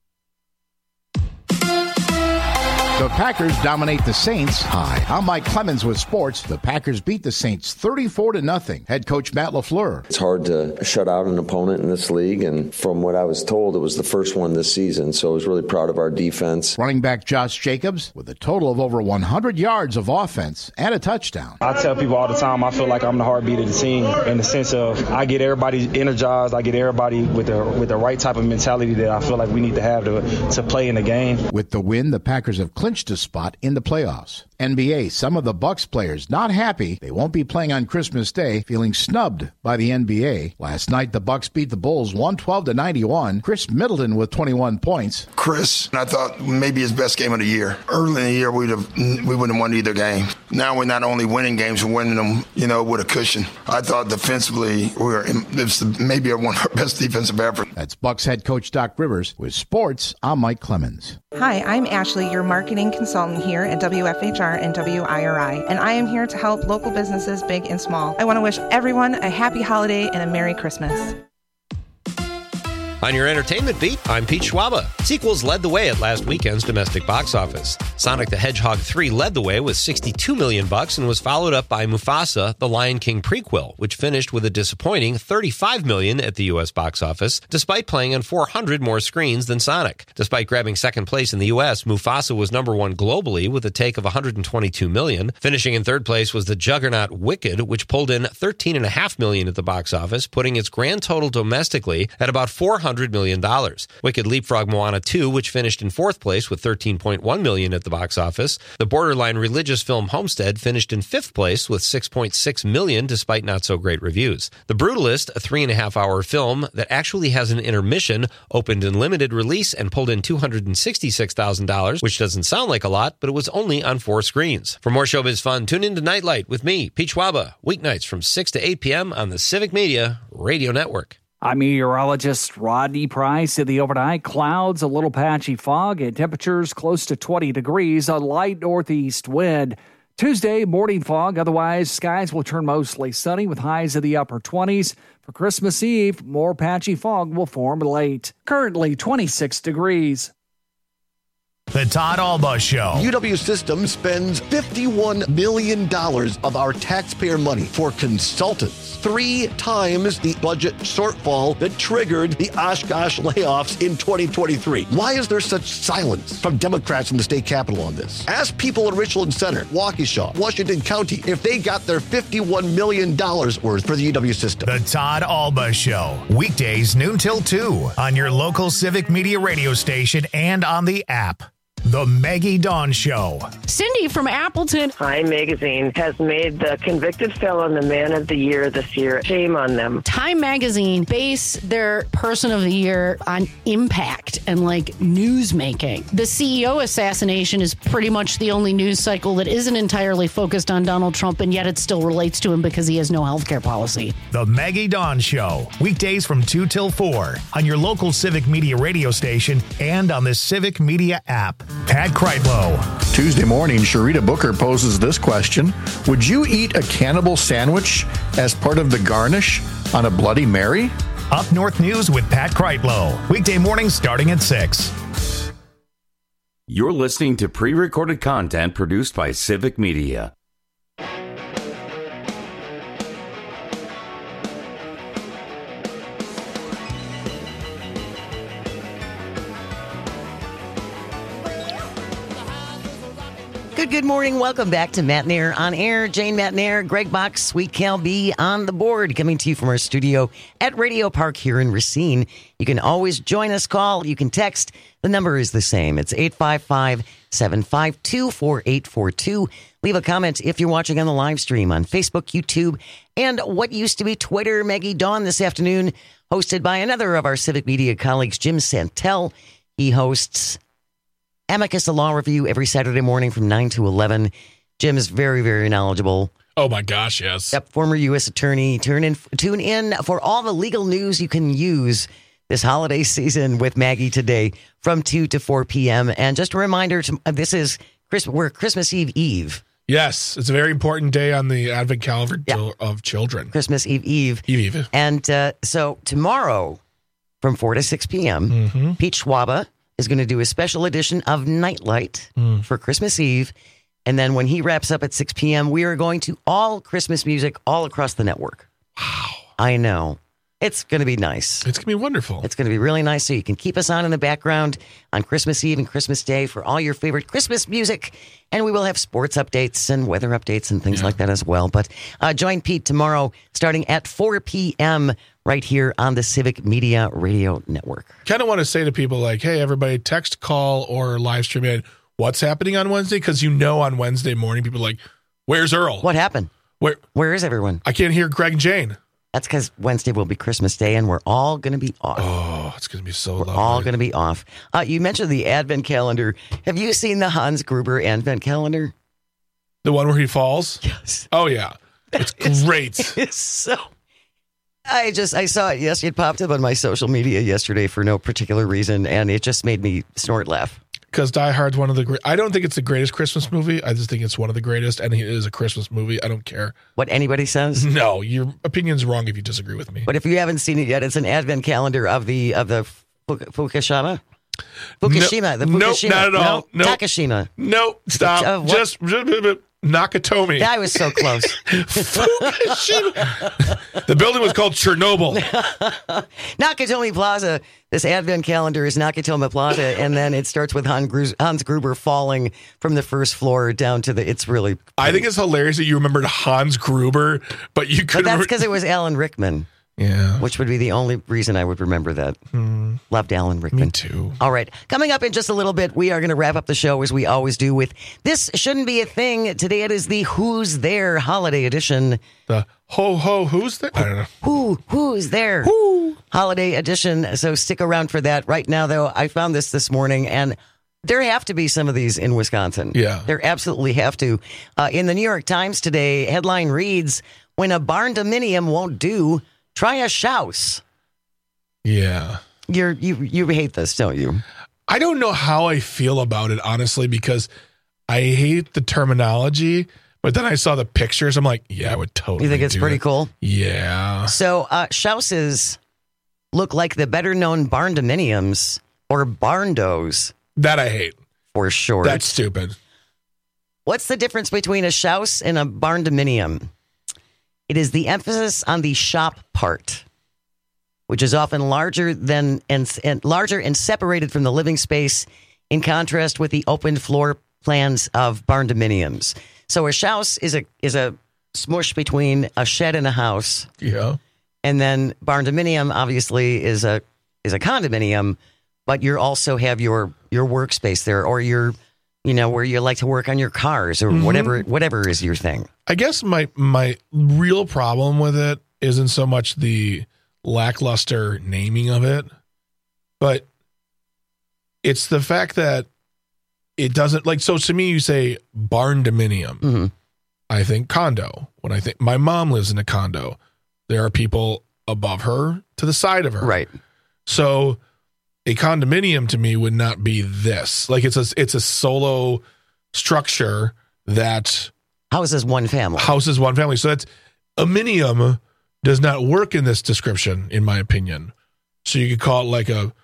Speaker 13: The Packers dominate the Saints. Hi, I'm Mike Clemens with sports. The Packers beat the Saints 34-0. Head coach Matt LaFleur.
Speaker 14: It's hard to shut out an opponent in this league, and from what I was told, it was the first one this season, so I was really proud of our defense.
Speaker 13: Running back Josh Jacobs with a total of over 100 yards of offense and a touchdown.
Speaker 9: I tell people all the time I feel like I'm the heartbeat of the team in the sense of I get everybody energized, I get everybody with the right type of mentality that I feel like we need to have to play in the game.
Speaker 13: With the win, the Packers have clinched a spot in the playoffs. NBA, some of the Bucks players not happy they won't be playing on Christmas Day, feeling snubbed by the NBA. Last night, the Bucks beat the Bulls 112-91. Chris Middleton with 21 points.
Speaker 15: Chris, I thought maybe his best game of the year. Early in the year, we wouldn't have won either game. Now we're not only winning games, we're winning them, with a cushion. I thought defensively, it's maybe one of our best defensive effort.
Speaker 13: That's Bucks head coach Doc Rivers. With sports, I'm Mike Clemens.
Speaker 25: Hi, I'm Ashley, your marketing consultant here at WFHR and WIRI, and I am here to help local businesses big and small. I want to wish everyone a happy holiday and a Merry Christmas.
Speaker 16: On your entertainment beat, I'm Pete Schwaba. Sequels led the way at last weekend's domestic box office. Sonic the Hedgehog 3 led the way with $62 million and was followed up by Mufasa, the Lion King prequel, which finished with a disappointing $35 million at the U.S. box office, despite playing on 400 more screens than Sonic. Despite grabbing second place in the U.S., Mufasa was number 1 globally with a take of $122 million. Finishing in third place was the juggernaut Wicked, which pulled in $13.5 million at the box office, putting its grand total domestically at about $400 million. Wicked leapfrogged Moana 2, which finished in fourth place with $13.1 million at the box office. The borderline religious film Homestead finished in fifth place with $6.6 million, despite not so great reviews. The Brutalist, a 3.5-hour film that actually has an intermission, opened in limited release and pulled in $266,000, which doesn't sound like a lot, but it was only on 4 screens. For more showbiz fun, tune in to Nightlight with me, Pete Schwaba, weeknights from 6 to 8 p.m. on the Civic Media Radio Network.
Speaker 17: I'm meteorologist Rodney Price. In the overnight, clouds, a little patchy fog, and temperatures close to 20 degrees, a light northeast wind. Tuesday, morning fog. Otherwise, skies will turn mostly sunny with highs in the upper 20s. For Christmas Eve, more patchy fog will form late. Currently 26 degrees.
Speaker 1: The Todd Alba Show.
Speaker 18: UW Systems spends $51 million of our taxpayer money for consultants, 3 times the budget shortfall that triggered the Oshkosh layoffs in 2023. Why is there such silence from Democrats in the state capitol on this? Ask people in Richland Center, Waukesha, Washington County, if they got their $51 million worth for the UW system.
Speaker 1: The Todd Alba Show. Weekdays noon till 2 on your local Civic Media radio station and on the app. The Maggie Dawn Show.
Speaker 6: Cindy from Appleton.
Speaker 26: Time Magazine has made the convicted felon the man of the year this year. Shame on them.
Speaker 6: Time Magazine base their person of the year on impact and news making. The CEO assassination is pretty much the only news cycle that isn't entirely focused on Donald Trump, and yet it still relates to him because he has no health care policy.
Speaker 1: The Maggie Dawn Show. Weekdays from 2 till 4 on your local Civic Media radio station and on the Civic Media app. Pat Kreitlow.
Speaker 27: Tuesday morning, Sharita Booker poses this question. Would you eat a cannibal sandwich as part of the garnish on a Bloody Mary?
Speaker 1: Up North News with Pat Kreitlow. Weekday mornings starting at 6.
Speaker 19: You're listening to pre-recorded content produced by Civic Media.
Speaker 20: Good morning. Welcome back to Matt Nair on Air. Jane Matt Nair, Greg Box, Sweet Cal B on the board, coming to you from our studio at Radio Park here in Racine. You can always join us, call. You can text. The number is the same. It's 855-752-4842. Leave a comment if you're watching on the live stream on Facebook, YouTube, and what used to be Twitter. Maggie Dawn this afternoon, hosted by another of our civic media colleagues, Jim Santel. He hosts Amicus, a law review, every Saturday morning from 9 to 11. Jim is very, very knowledgeable.
Speaker 21: Oh, my gosh, yes.
Speaker 20: Yep, former U.S. attorney. Tune in for all the legal news you can use this holiday season with Maggie today from 2 to 4 p.m. And just a reminder, this is we're Christmas Eve.
Speaker 21: Yes, it's a very important day on the Advent calendar of children.
Speaker 20: Christmas Eve. And so tomorrow from 4 to 6 p.m., Pete Schwaba is going to do a special edition of Nightlight for Christmas Eve. And then when he wraps up at 6 p.m., we are going to all Christmas music all across the network.
Speaker 21: Wow.
Speaker 20: I know. It's going to be nice.
Speaker 21: It's going to be wonderful.
Speaker 20: It's going to be really nice. So you can keep us on in the background on Christmas Eve and Christmas Day for all your favorite Christmas music. And we will have sports updates and weather updates and things like that as well. But join Pete tomorrow starting at 4 p.m. right here on the Civic Media Radio Network.
Speaker 21: Kind of want to say to people like, hey, everybody, text, call, or live stream in what's happening on Wednesday. Because on Wednesday morning, people are like, where's Earl?
Speaker 20: What happened? Where is everyone?
Speaker 21: I can't hear Greg and Jane.
Speaker 20: That's because Wednesday will be Christmas Day, and we're all going to be off.
Speaker 21: Oh, it's going to be so lovely.
Speaker 20: We're all going to be off. You mentioned the Advent calendar. Have you seen the Hans Gruber Advent calendar?
Speaker 21: The one where he falls?
Speaker 20: Yes.
Speaker 21: Oh, yeah. It's great.
Speaker 20: It's so... I saw it yesterday. It popped up on my social media yesterday for no particular reason, and it just made me snort laugh.
Speaker 21: Because Die Hard's one of the I don't think it's the greatest Christmas movie. I just think it's one of the greatest, and it is a Christmas movie. I don't care
Speaker 20: what anybody says.
Speaker 21: No, your opinion's wrong if you disagree with me.
Speaker 20: But if you haven't seen it yet, it's an Advent calendar of the Fukushima. Fukushima.
Speaker 21: No, nope, not at all.
Speaker 20: No? Takashima.
Speaker 21: Nope. Stop. Just Nakatomi.
Speaker 20: I was so close.
Speaker 21: The building was called Chernobyl.
Speaker 20: Nakatomi Plaza. This Advent calendar is Nakatomi Plaza, and then it starts with Hans Gruber falling from the first floor down to the. It's really.
Speaker 21: I think it's hilarious that you remembered Hans Gruber, but you couldn't.
Speaker 20: But that's because it was Alan Rickman.
Speaker 21: Yeah.
Speaker 20: Which would be the only reason I would remember that. Loved Alan Rickman.
Speaker 21: Me too.
Speaker 20: All right. Coming up in just a little bit, we are going to wrap up the show as we always do with This Shouldn't Be a Thing. Today it is the Who's There holiday edition.
Speaker 21: The who's there? I don't know.
Speaker 20: Who's there?
Speaker 21: Who?
Speaker 20: Holiday edition. So stick around for that. Right now, though, I found this morning, and there have to be some of these in Wisconsin.
Speaker 21: Yeah.
Speaker 20: There absolutely have to. In the New York Times today, headline reads, "When a barn dominium won't do, try a shouse."
Speaker 21: Yeah.
Speaker 20: You hate this, don't you?
Speaker 21: I don't know how I feel about it, honestly, because I hate the terminology, but then I saw the pictures. I'm like, yeah, I would totally.
Speaker 20: You think it's pretty cool?
Speaker 21: Yeah.
Speaker 20: So shouses look like the better known barn dominiums or barndos.
Speaker 21: That I hate.
Speaker 20: For sure.
Speaker 21: That's stupid.
Speaker 20: What's the difference between a shouse and a barn dominium? It is the emphasis on the shop part, which is often larger and separated from the living space, in contrast with the open floor plans of barn dominiums. So a shouse is a smush between a shed and a house.
Speaker 21: Yeah.
Speaker 20: And then barn dominium obviously is a condominium, but you also have your workspace there, or your, where you like to work on your cars or whatever is your thing.
Speaker 21: I guess my real problem with it isn't so much the lackluster naming of it, but it's the fact that it doesn't so to me, you say barn dominium. I think condo. When I think my mom lives in a condo, there are people above her to the side of her.
Speaker 20: Right.
Speaker 21: So a condominium to me would not be this. It's a solo structure that
Speaker 20: houses one family.
Speaker 21: So that's a minium does not work in this description, in my opinion. So you could call it like a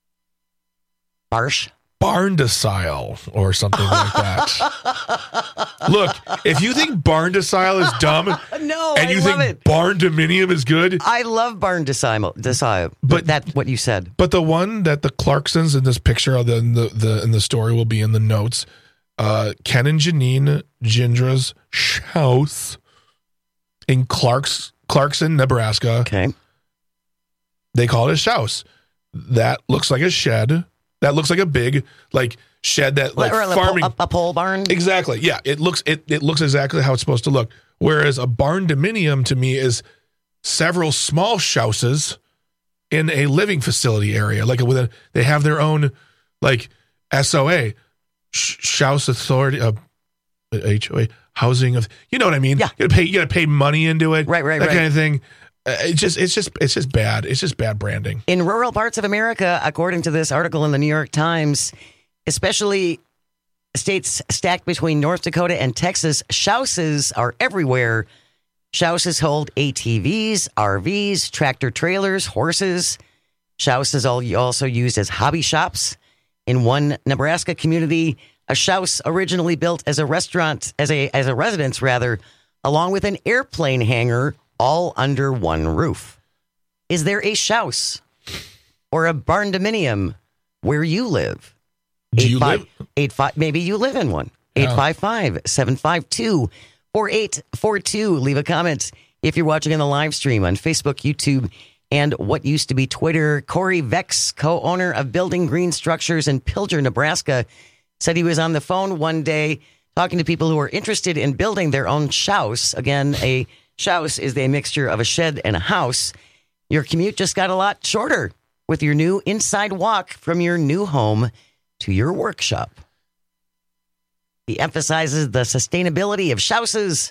Speaker 21: barn decile or something like that. Look, if you think barn decile is dumb, and you think barn dominium is good,
Speaker 20: I love barn decile. But that's what you said.
Speaker 21: But the one that the Clarksons in this picture of in the story will be in the notes. Ken and Janine Gindra's house in Clarkson, Nebraska.
Speaker 20: Okay.
Speaker 21: They call it a house. That looks like a shed. That looks like a big shed that farming
Speaker 20: a pole barn.
Speaker 21: Exactly. Yeah. It looks exactly how it's supposed to look. Whereas a barn dominium to me is several small houses in a living facility area. They have their own SOA, House Authority, HOA, housing of, you know what I mean?
Speaker 20: Yeah.
Speaker 21: You gotta pay money into it.
Speaker 20: Right.
Speaker 21: That kind of thing. It's just bad. It's just bad branding.
Speaker 20: In rural parts of America, according to this article in the New York Times, especially states stacked between North Dakota and Texas, houses are everywhere. Houses hold ATVs, RVs, tractor trailers, horses. Houses are also used as hobby shops. In one Nebraska community, a house originally built as a restaurant, as a residence rather, along with an airplane hangar, all under one roof. Is there a house or a barn dominium where you live?
Speaker 21: Do you live?
Speaker 20: Maybe you live in one. 855-752-4842. Leave a comment if you're watching on the live stream on Facebook, YouTube, and what used to be Twitter. Corey Vex, co-owner of Building Green Structures in Pilger, Nebraska, said he was on the phone one day talking to people who are interested in building their own house. Again, a house is a mixture of a shed and a house. Your commute just got a lot shorter with your new inside walk from your new home to your workshop. He emphasizes the sustainability of houses.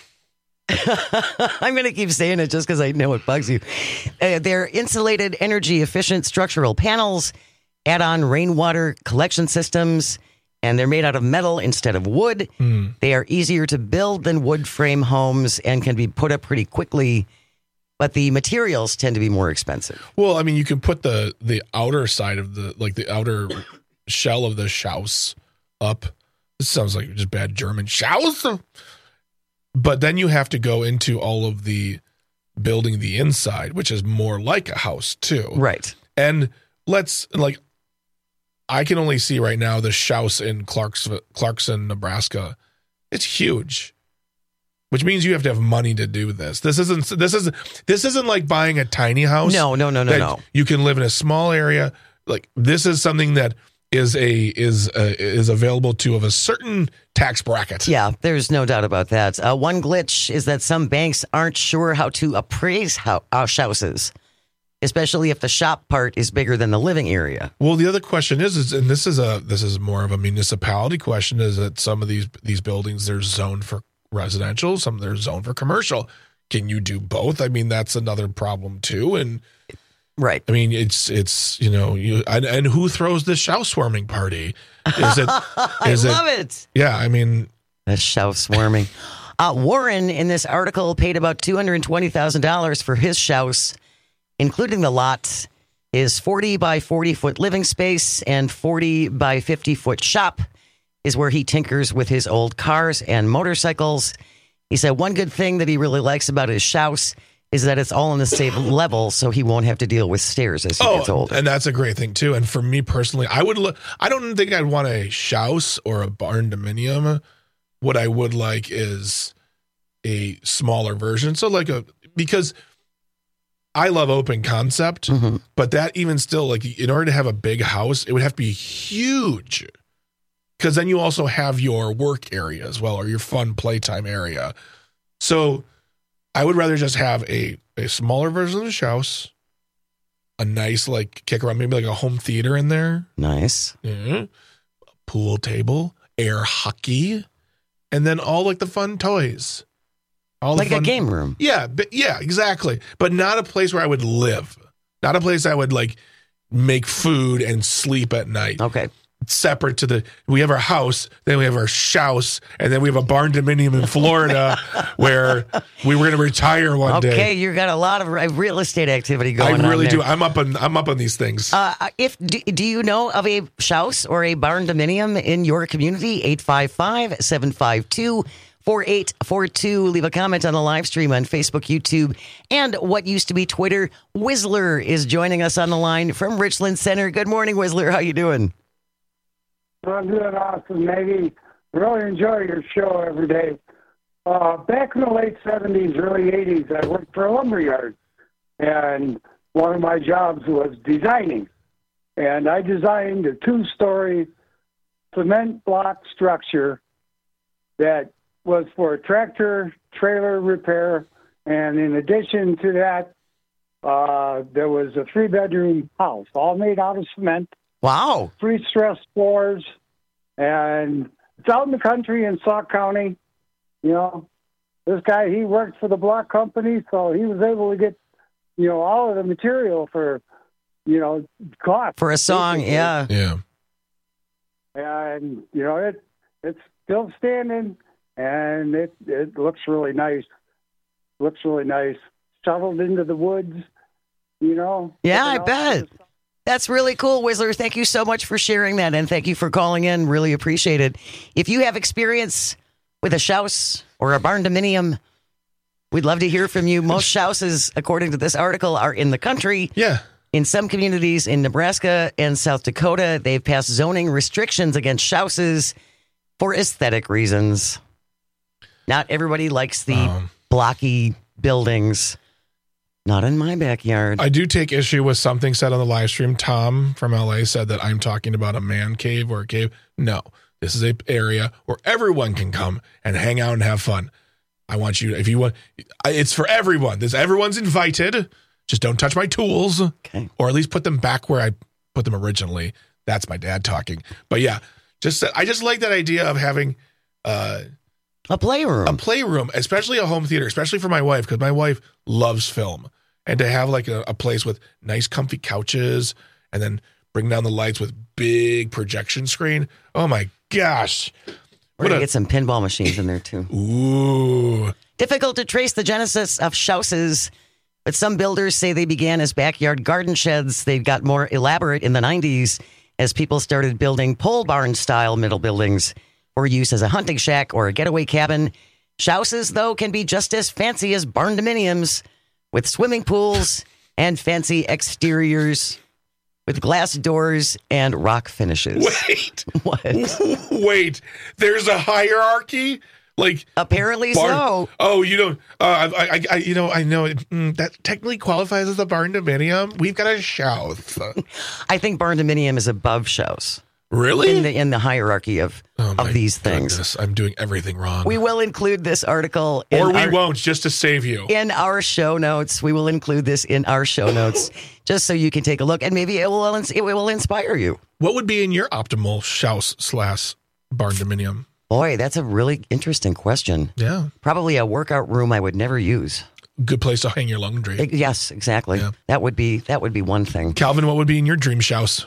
Speaker 20: I'm going to keep saying it just because I know it bugs you. They're insulated, energy-efficient structural panels, add-on rainwater collection systems, and they're made out of metal instead of wood. They are easier to build than wood frame homes and can be put up pretty quickly, but the materials tend to be more expensive.
Speaker 21: Well, I mean, you can put the outer side of the outer shell of the house up. This sounds like just bad German. House. But then you have to go into all of the building the inside, which is more like a house too.
Speaker 20: Right.
Speaker 21: And I can only see right now the house in Clarkson, Nebraska. It's huge, which means you have to have money to do this. This isn't like buying a tiny house.
Speaker 20: No.
Speaker 21: You can live in a small area. This is something that is available to of a certain tax bracket.
Speaker 20: Yeah, there's no doubt about that. One glitch is that some banks aren't sure how to appraise houses, especially if the shop part is bigger than the living area.
Speaker 21: Well, the other question is and this is more of a municipality question, is that some of these buildings, they're zoned for residential, some they're zoned for commercial. Can you do both? I mean, that's another problem too. And
Speaker 20: right.
Speaker 21: I mean, it's and who throws this housewarming party? Is it?
Speaker 20: I love it.
Speaker 21: Yeah, I mean,
Speaker 20: the housewarming. Warren in this article paid about $220,000 for his house, including the lot, his 40 by 40 foot living space and 40 by 50 foot shop is where he tinkers with his old cars and motorcycles. He said one good thing that he really likes about his house is that it's all on the same level, so he won't have to deal with stairs as he gets older.
Speaker 21: And that's a great thing too. And for me personally, I don't think I'd want a house or a barn dominium. What I would like is a smaller version. So because I love open concept, but that even still, in order to have a big house, it would have to be huge. Because then you also have your work area as well, or your fun playtime area. So I would rather just have a smaller version of the house, a nice kick around, maybe a home theater in there.
Speaker 20: Nice.
Speaker 21: Yeah. Pool table, air hockey, and then all the fun toys. All
Speaker 20: a game room.
Speaker 21: Yeah, exactly. But not a place where I would live. Not a place I would make food and sleep at night.
Speaker 20: Okay.
Speaker 21: Separate to we have our house, then we have our house, and then we have a barn dominium in Florida where we were going to retire one day.
Speaker 20: Okay, you got a lot of real estate activity going on.
Speaker 21: I really
Speaker 20: there.
Speaker 21: do. I'm up on these things.
Speaker 20: Do you know of a house or a barn dominium in your community? 855-752-4842. Leave a comment on the live stream on Facebook, YouTube, and what used to be Twitter. Whistler is joining us on the line from Richland Center. Good morning, Whistler. How you doing?
Speaker 2: I'm doing awesome. Maybe Really enjoy your show every day. Back in the late 70s, early 80s, I worked for a lumberyard. And one of my jobs was designing. And I designed a 2-story cement block structure that was for tractor trailer repair. And in addition to that, there was a 3-bedroom house, all made out of cement.
Speaker 20: Wow.
Speaker 2: Pre-stressed floors. And it's out in the country in Sauk County. You know, this guy, he worked for the block company, so he was able to get, you know, all of the material for, you know, cost.
Speaker 20: For a song, basically.
Speaker 21: Yeah.
Speaker 2: And, you know, it's still standing, and it looks really nice. Looks really nice. Shoveled into the woods, you know.
Speaker 20: Yeah, I bet. That's really cool, Whistler. Thank you so much for sharing that, and thank you for calling in. Really appreciate it. If you have experience with a shouse or a barn-dominium, we'd love to hear from you. Most shouses, according to this article, are in the country.
Speaker 21: Yeah.
Speaker 20: In some communities in Nebraska and South Dakota, they've passed zoning restrictions against shouses for aesthetic reasons. Not everybody likes the blocky buildings. Not in my backyard.
Speaker 21: I do take issue with something said on the live stream. Tom from LA said that I'm talking about a man cave or a cave. No, this is an area where everyone can come and hang out and have fun. I want you, if you want, it's for everyone. Everyone's invited. Just don't touch my tools.
Speaker 20: Okay.
Speaker 21: Or at least put them back where I put them originally. That's my dad talking. But yeah, I just like that idea of having
Speaker 20: a playroom.
Speaker 21: A playroom, especially a home theater, especially for my wife, because my wife loves film. And to have like a place with nice comfy couches and then bring down the lights with big projection screen. Oh my gosh.
Speaker 20: We're going to get some pinball machines in there too.
Speaker 21: Ooh.
Speaker 20: Difficult to trace the genesis of shouses, but some builders say they began as backyard garden sheds. They got more elaborate in the 90s as people started building pole barn style middle buildings for use as a hunting shack or a getaway cabin. Shouses, though, can be just as fancy as barn-dominiums, with swimming pools and fancy exteriors with glass doors and rock finishes.
Speaker 21: Wait.
Speaker 20: What?
Speaker 21: Wait. There's a hierarchy? Like
Speaker 20: apparently so.
Speaker 21: Oh, you don't. I know that technically qualifies as a barn-dominium. We've got a shouse.
Speaker 20: I think barn-dominium is above shouse.
Speaker 21: Really?
Speaker 20: In the hierarchy of these things.
Speaker 21: Goodness, I'm doing everything wrong.
Speaker 20: We will include this article.
Speaker 21: Won't, just to save you.
Speaker 20: In our show notes. We will include this in our show notes just so you can take a look and maybe it will inspire you.
Speaker 21: What would be in your optimal shouse / barn-dominium?
Speaker 20: Boy, that's a really interesting question.
Speaker 21: Yeah.
Speaker 20: Probably a workout room I would never use.
Speaker 21: Good place to hang your laundry.
Speaker 20: Yes, exactly. Yeah. That would be one thing.
Speaker 21: Calvin, what would be in your dream shouse?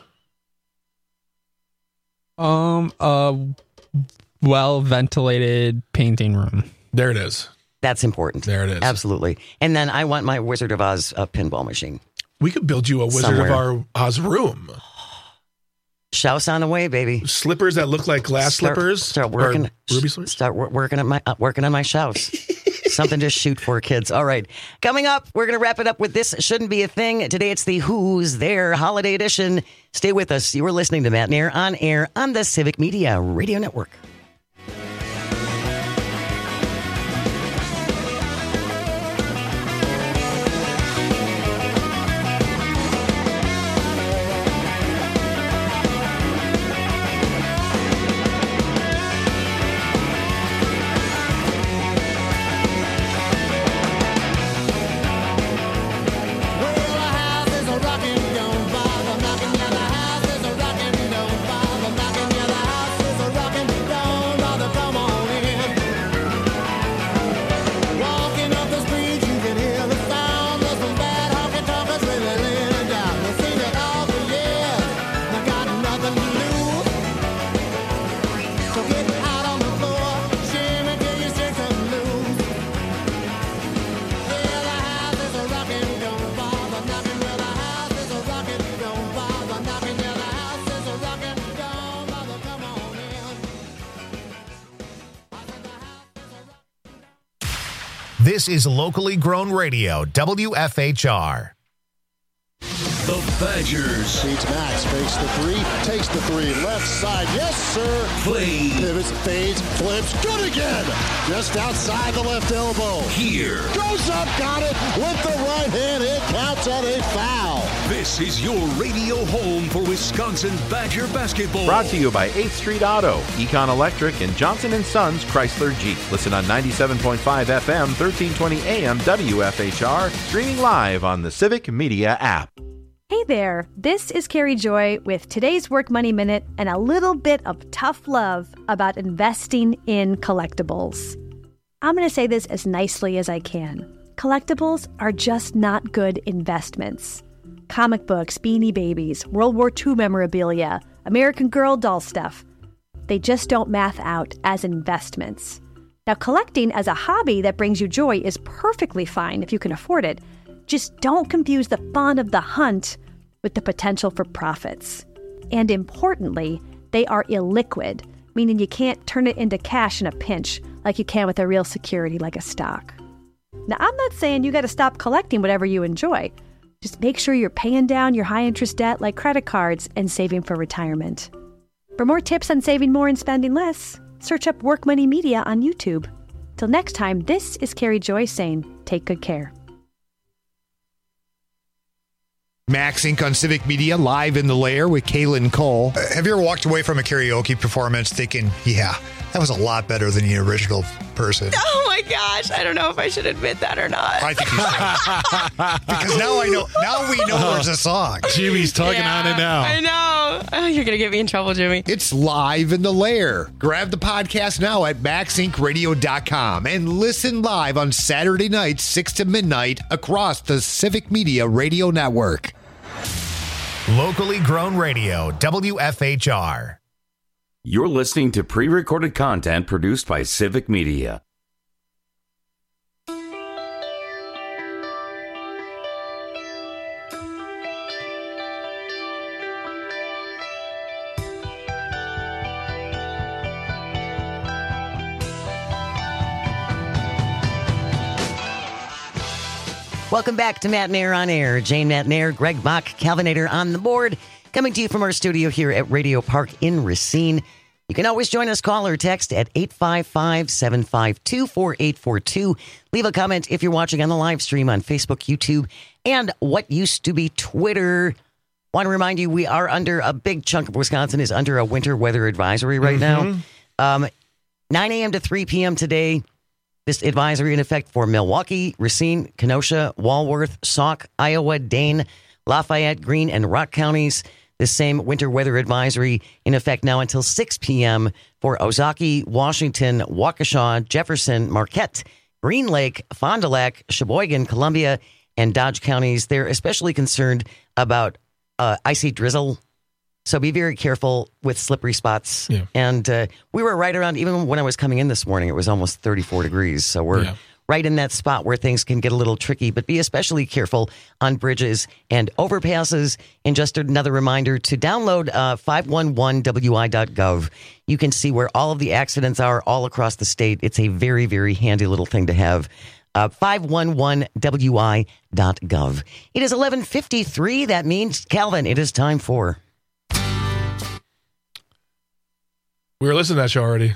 Speaker 4: Well-ventilated painting room.
Speaker 21: There it is.
Speaker 20: That's important.
Speaker 21: There it is.
Speaker 20: Absolutely. And then I want my Wizard of Oz pinball machine.
Speaker 21: We could build you a Wizard of Oz room.
Speaker 20: Shouse on the way, baby.
Speaker 21: Slippers that look like glass slippers.
Speaker 20: Start working.
Speaker 21: Ruby slippers.
Speaker 20: Start working on my shouse. Something to shoot for, kids. All right. Coming up, we're going to wrap it up with This Shouldn't Be a Thing. Today it's the Who's There Holiday Edition. Stay with us. You are listening to Matt and Air on the Civic Media Radio Network.
Speaker 1: This is locally grown radio, WFHR.
Speaker 5: The Badgers.
Speaker 7: Beats Max, fakes the three, takes the three, left side, yes sir.
Speaker 5: Play.
Speaker 7: Pivots, fades, flips, good again. Just outside the left elbow.
Speaker 5: Here.
Speaker 7: Goes up, got it with the right hand. It counts at a foul.
Speaker 5: This is your radio home for Wisconsin Badger basketball.
Speaker 8: Brought to you by 8th Street Auto, Econ Electric, and Johnson & Sons Chrysler Jeep. Listen on 97.5 FM, 1320 AM, WFHR, streaming live on the Civic Media app.
Speaker 10: Hey there, this is Carrie Joy with today's Work Money Minute and a little bit of tough love about investing in collectibles. I'm going to say this as nicely as I can. Collectibles are just not good investments. Comic books, Beanie Babies, World War II memorabilia, American Girl doll stuff. They just don't math out as investments. Now, collecting as a hobby that brings you joy is perfectly fine if you can afford it. Just don't confuse the fun of the hunt with the potential for profits. And importantly, they are illiquid, meaning you can't turn it into cash in a pinch like you can with a real security like a stock. Now, I'm not saying you got to stop collecting whatever you enjoy. Just make sure you're paying down your high-interest debt like credit cards and saving for retirement. For more tips on saving more and spending less, search up Work Money Media on YouTube. Till next time, this is Carrie Joy saying, take good care.
Speaker 12: Max Inc. on Civic Media, live in the lair with Kaylin Cole.
Speaker 22: Have you ever walked away from a karaoke performance thinking, yeah, that was a lot better than the original person?
Speaker 23: Oh my gosh, I don't know if I should admit that or not.
Speaker 22: I think you should. Because now we know there's a song.
Speaker 21: Jimmy's tugging on it now.
Speaker 23: I know. Oh, you're going to get me in trouble, Jimmy.
Speaker 12: It's live in the lair. Grab the podcast now at maxincradio.com and listen live on Saturday nights, 6 to midnight across the Civic Media Radio Network.
Speaker 1: Locally grown radio, WFHR.
Speaker 19: You're listening to pre-recorded content produced by Civic Media.
Speaker 20: Welcome back to Matt and Air on Air. Jane, Matt and Air, Greg Bach, Calvinator on the board. Coming to you from our studio here at Radio Park in Racine. You can always join us, call or text at 855-752-4842. Leave a comment if you're watching on the live stream on Facebook, YouTube, and what used to be Twitter. Want to remind you, we are under a big chunk of Wisconsin is under a winter weather advisory right now. 9 a.m. to 3 p.m. today. This advisory in effect for Milwaukee, Racine, Kenosha, Walworth, Sauk, Iowa, Dane, Lafayette, Greene, and Rock counties. This same winter weather advisory in effect now until 6 p.m. for Ozaukee, Washington, Waukesha, Jefferson, Marquette, Green Lake, Fond du Lac, Sheboygan, Columbia, and Dodge counties. They're especially concerned about icy drizzle. So be very careful with slippery spots. Yeah. And we were right around, even when I was coming in this morning, it was almost 34 degrees. So we're right in that spot where things can get a little tricky. But be especially careful on bridges and overpasses. And just another reminder to download 511wi.gov. You can see where all of the accidents are all across the state. It's a very, very handy little thing to have. 511wi.gov. It is 11:53. That means, Calvin, it is time for...
Speaker 21: We were listening to that show already.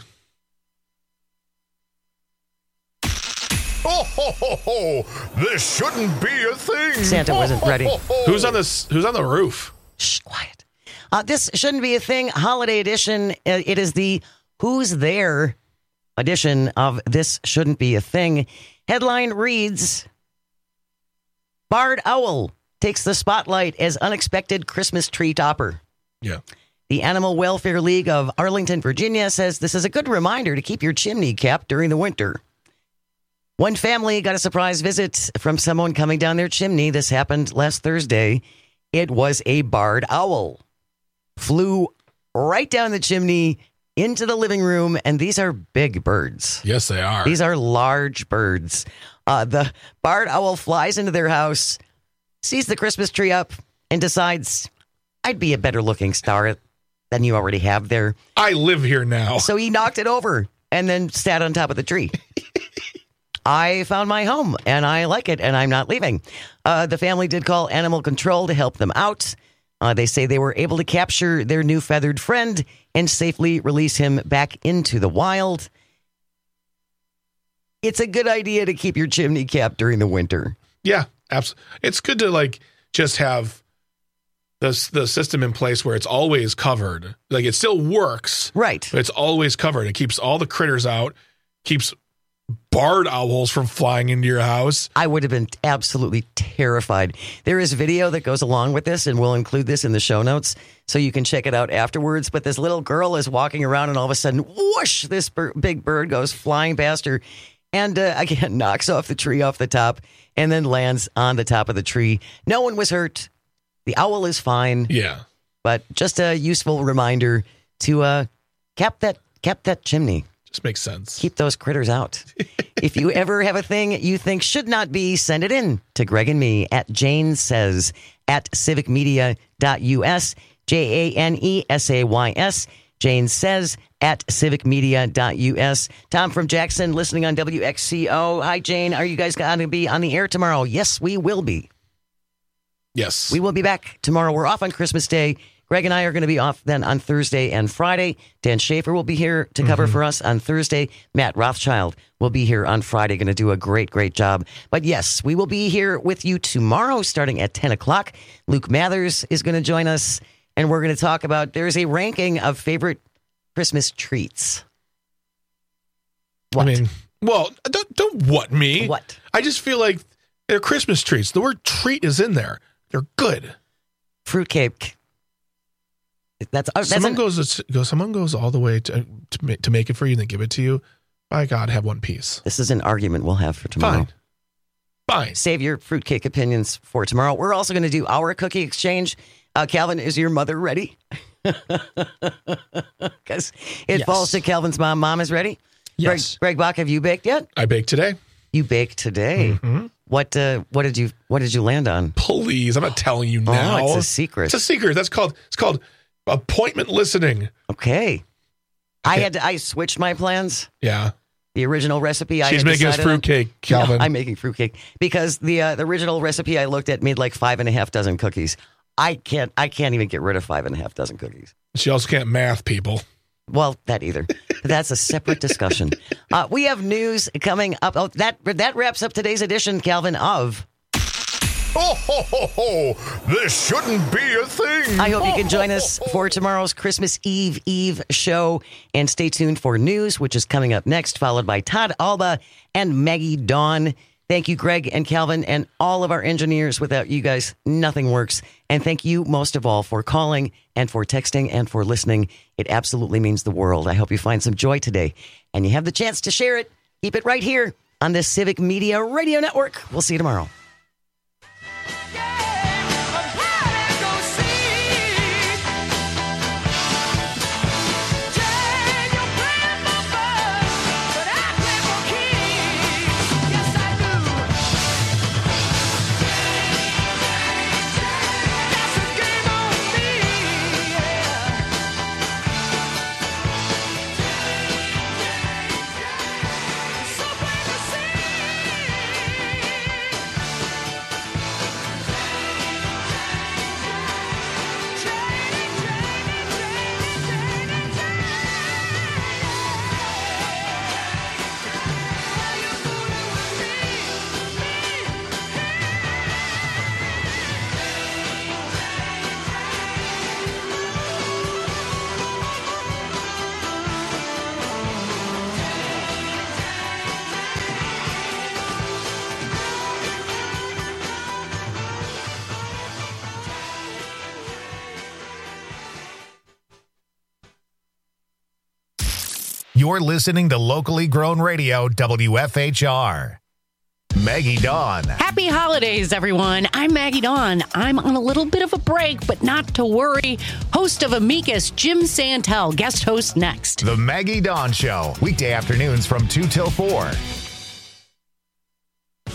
Speaker 1: Oh, ho, ho, ho. This shouldn't be a thing.
Speaker 20: Santa wasn't ready.
Speaker 21: Who's on the roof?
Speaker 20: Shh, quiet. This shouldn't be a thing. Holiday edition. It is the Who's There edition of This Shouldn't Be a Thing. Headline reads, Barred Owl takes the spotlight as unexpected Christmas tree topper.
Speaker 21: Yeah.
Speaker 20: The Animal Welfare League of Arlington, Virginia says this is a good reminder to keep your chimney capped during the winter. One family got a surprise visit from someone coming down their chimney. This happened last Thursday. It was a barred owl. Flew right down the chimney into the living room, and these are big birds.
Speaker 21: Yes, they are.
Speaker 20: These are large birds. The barred owl flies into their house, sees the Christmas tree up, and decides, I'd be a better looking star than you already have there.
Speaker 21: I live here now.
Speaker 20: So he knocked it over and then sat on top of the tree. I found my home and I like it and I'm not leaving. The family did call animal control to help them out. They say they were able to capture their new feathered friend and safely release him back into the wild. It's a good idea to keep your chimney capped during the winter.
Speaker 21: Yeah, absolutely. It's good to just have the system in place where it's always covered. Like it still works.
Speaker 20: Right.
Speaker 21: But it's always covered. It keeps all the critters out, keeps barred owls from flying into your house.
Speaker 20: I would have been absolutely terrified. There is video that goes along with this, and we'll include this in the show notes so you can check it out afterwards. But this little girl is walking around, and all of a sudden, whoosh, this big bird goes flying past her and, again, knocks off the tree off the top and then lands on the top of the tree. No one was hurt. The owl is fine.
Speaker 21: Yeah.
Speaker 20: But just a useful reminder to cap that chimney.
Speaker 21: Just makes sense.
Speaker 20: Keep those critters out. If you ever have a thing you think should not be, send it in to Greg and me at janesays at civicmedia.us, JANESAYS, Jane Says at civicmedia.us. Tom from Jackson listening on WXCO. Hi, Jane. Are you guys going to be on the air tomorrow? Yes, we will be.
Speaker 21: Yes.
Speaker 20: We will be back tomorrow. We're off on Christmas Day. Greg and I are going to be off then on Thursday and Friday. Dan Schaefer will be here to cover for us on Thursday. Matt Rothschild will be here on Friday, going to do a great job. But yes, we will be here with you tomorrow starting at 10 o'clock. Luke Mathers is going to join us, and we're going to talk about, there's a ranking of favorite Christmas treats. What?
Speaker 21: I mean, well, don't what me.
Speaker 20: What?
Speaker 21: I just feel like they're Christmas treats. The word treat is in there. They're good.
Speaker 20: Fruitcake.
Speaker 21: Someone goes all the way to make it for you and then give it to you. By God, have one piece.
Speaker 20: This is an argument we'll have for tomorrow.
Speaker 21: Fine.
Speaker 20: Save your fruitcake opinions for tomorrow. We're also going to do our cookie exchange. Calvin, is your mother ready? Because it falls to Calvin's mom. Mom is ready?
Speaker 21: Yes.
Speaker 20: Greg Bach, have you baked yet?
Speaker 21: I baked today.
Speaker 20: You baked today.
Speaker 21: Mm-hmm.
Speaker 20: What did you land on?
Speaker 21: Please, I'm not telling you now.
Speaker 20: Oh, it's a secret.
Speaker 21: It's a secret. It's called appointment listening.
Speaker 20: Okay. I switched my plans.
Speaker 21: Yeah.
Speaker 20: The original recipe.
Speaker 21: She's making us fruitcake, Calvin.
Speaker 20: No, I'm making fruitcake because the original recipe I looked at made like 5.5 dozen cookies. I can't even get rid of 5.5 dozen cookies.
Speaker 21: She also can't math people.
Speaker 20: Well, that either. But that's a separate discussion. We have news coming up. Oh, that wraps up today's edition, Calvin, of...
Speaker 1: Oh, ho, ho, ho. This shouldn't be a thing.
Speaker 20: I hope you can join us for tomorrow's Christmas Eve show. And stay tuned for news, which is coming up next, followed by Todd Alba and Maggie Dawn. Thank you, Greg and Calvin, and all of our engineers. Without you guys, nothing works. And thank you most of all for calling and for texting and for listening. It absolutely means the world. I hope you find some joy today and you have the chance to share it. Keep it right here on the Civic Media Radio Network. We'll see you tomorrow.
Speaker 1: You're listening to locally grown radio, WFHR. Maggie Dawn.
Speaker 6: Happy holidays, everyone. I'm Maggie Dawn. I'm on a little bit of a break, but not to worry. Host of Amicus, Jim Santel, guest host next.
Speaker 1: The Maggie Dawn Show, weekday afternoons from 2 till 4. The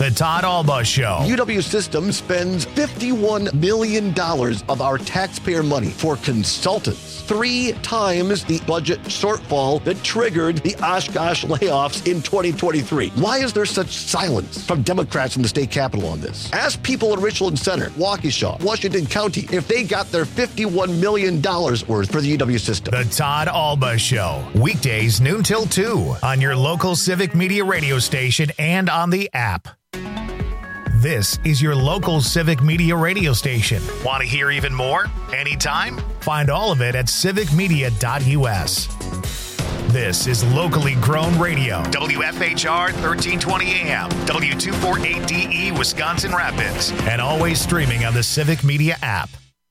Speaker 1: The Todd Alba Show.
Speaker 18: UW Systems spends $51 million of our taxpayer money for consultants, 3 times the budget shortfall that triggered the Oshkosh layoffs in 2023. Why is there such silence from Democrats in the state capitol on this? Ask people in Richland Center, Waukesha, Washington County if they got their $51 million worth for the UW system.
Speaker 1: The Todd Alba Show. Weekdays noon till 2 on your local Civic Media radio station and on the app. This is your local Civic Media radio station. Want to hear even more? Anytime? Find all of it at civicmedia.us. This is locally grown radio. WFHR 1320 AM, W248DE Wisconsin Rapids, and always streaming on the Civic Media app.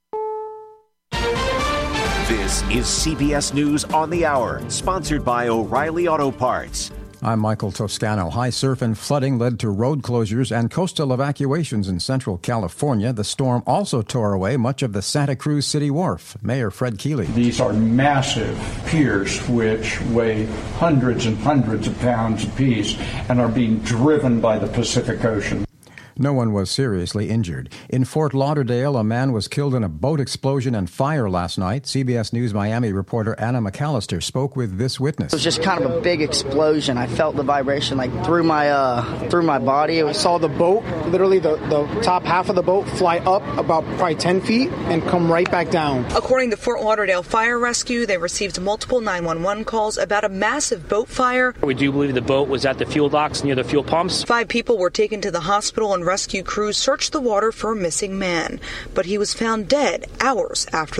Speaker 3: This is CBS News on the Hour, sponsored by O'Reilly Auto Parts.
Speaker 9: I'm Michael Toscano. High surf and flooding led to road closures and coastal evacuations in central California. The storm also tore away much of the Santa Cruz City Wharf. Mayor Fred Keeley.
Speaker 11: These are massive piers which weigh hundreds and hundreds of pounds apiece and are being driven by the Pacific Ocean.
Speaker 9: No one was seriously injured. In Fort Lauderdale, a man was killed in a boat explosion and fire last night. CBS News Miami reporter Anna McAllister spoke with this witness.
Speaker 13: It was just kind of a big explosion. I felt the vibration like through my body. I saw the boat, literally the top half of the boat fly up about probably 10 feet and come right back down.
Speaker 14: According to Fort Lauderdale Fire Rescue, they received multiple 911 calls about a massive boat fire.
Speaker 15: We do believe the boat was at the fuel docks near the fuel pumps.
Speaker 14: 5 people were taken to the hospital and rescue crews searched the water for a missing man, but he was found dead hours after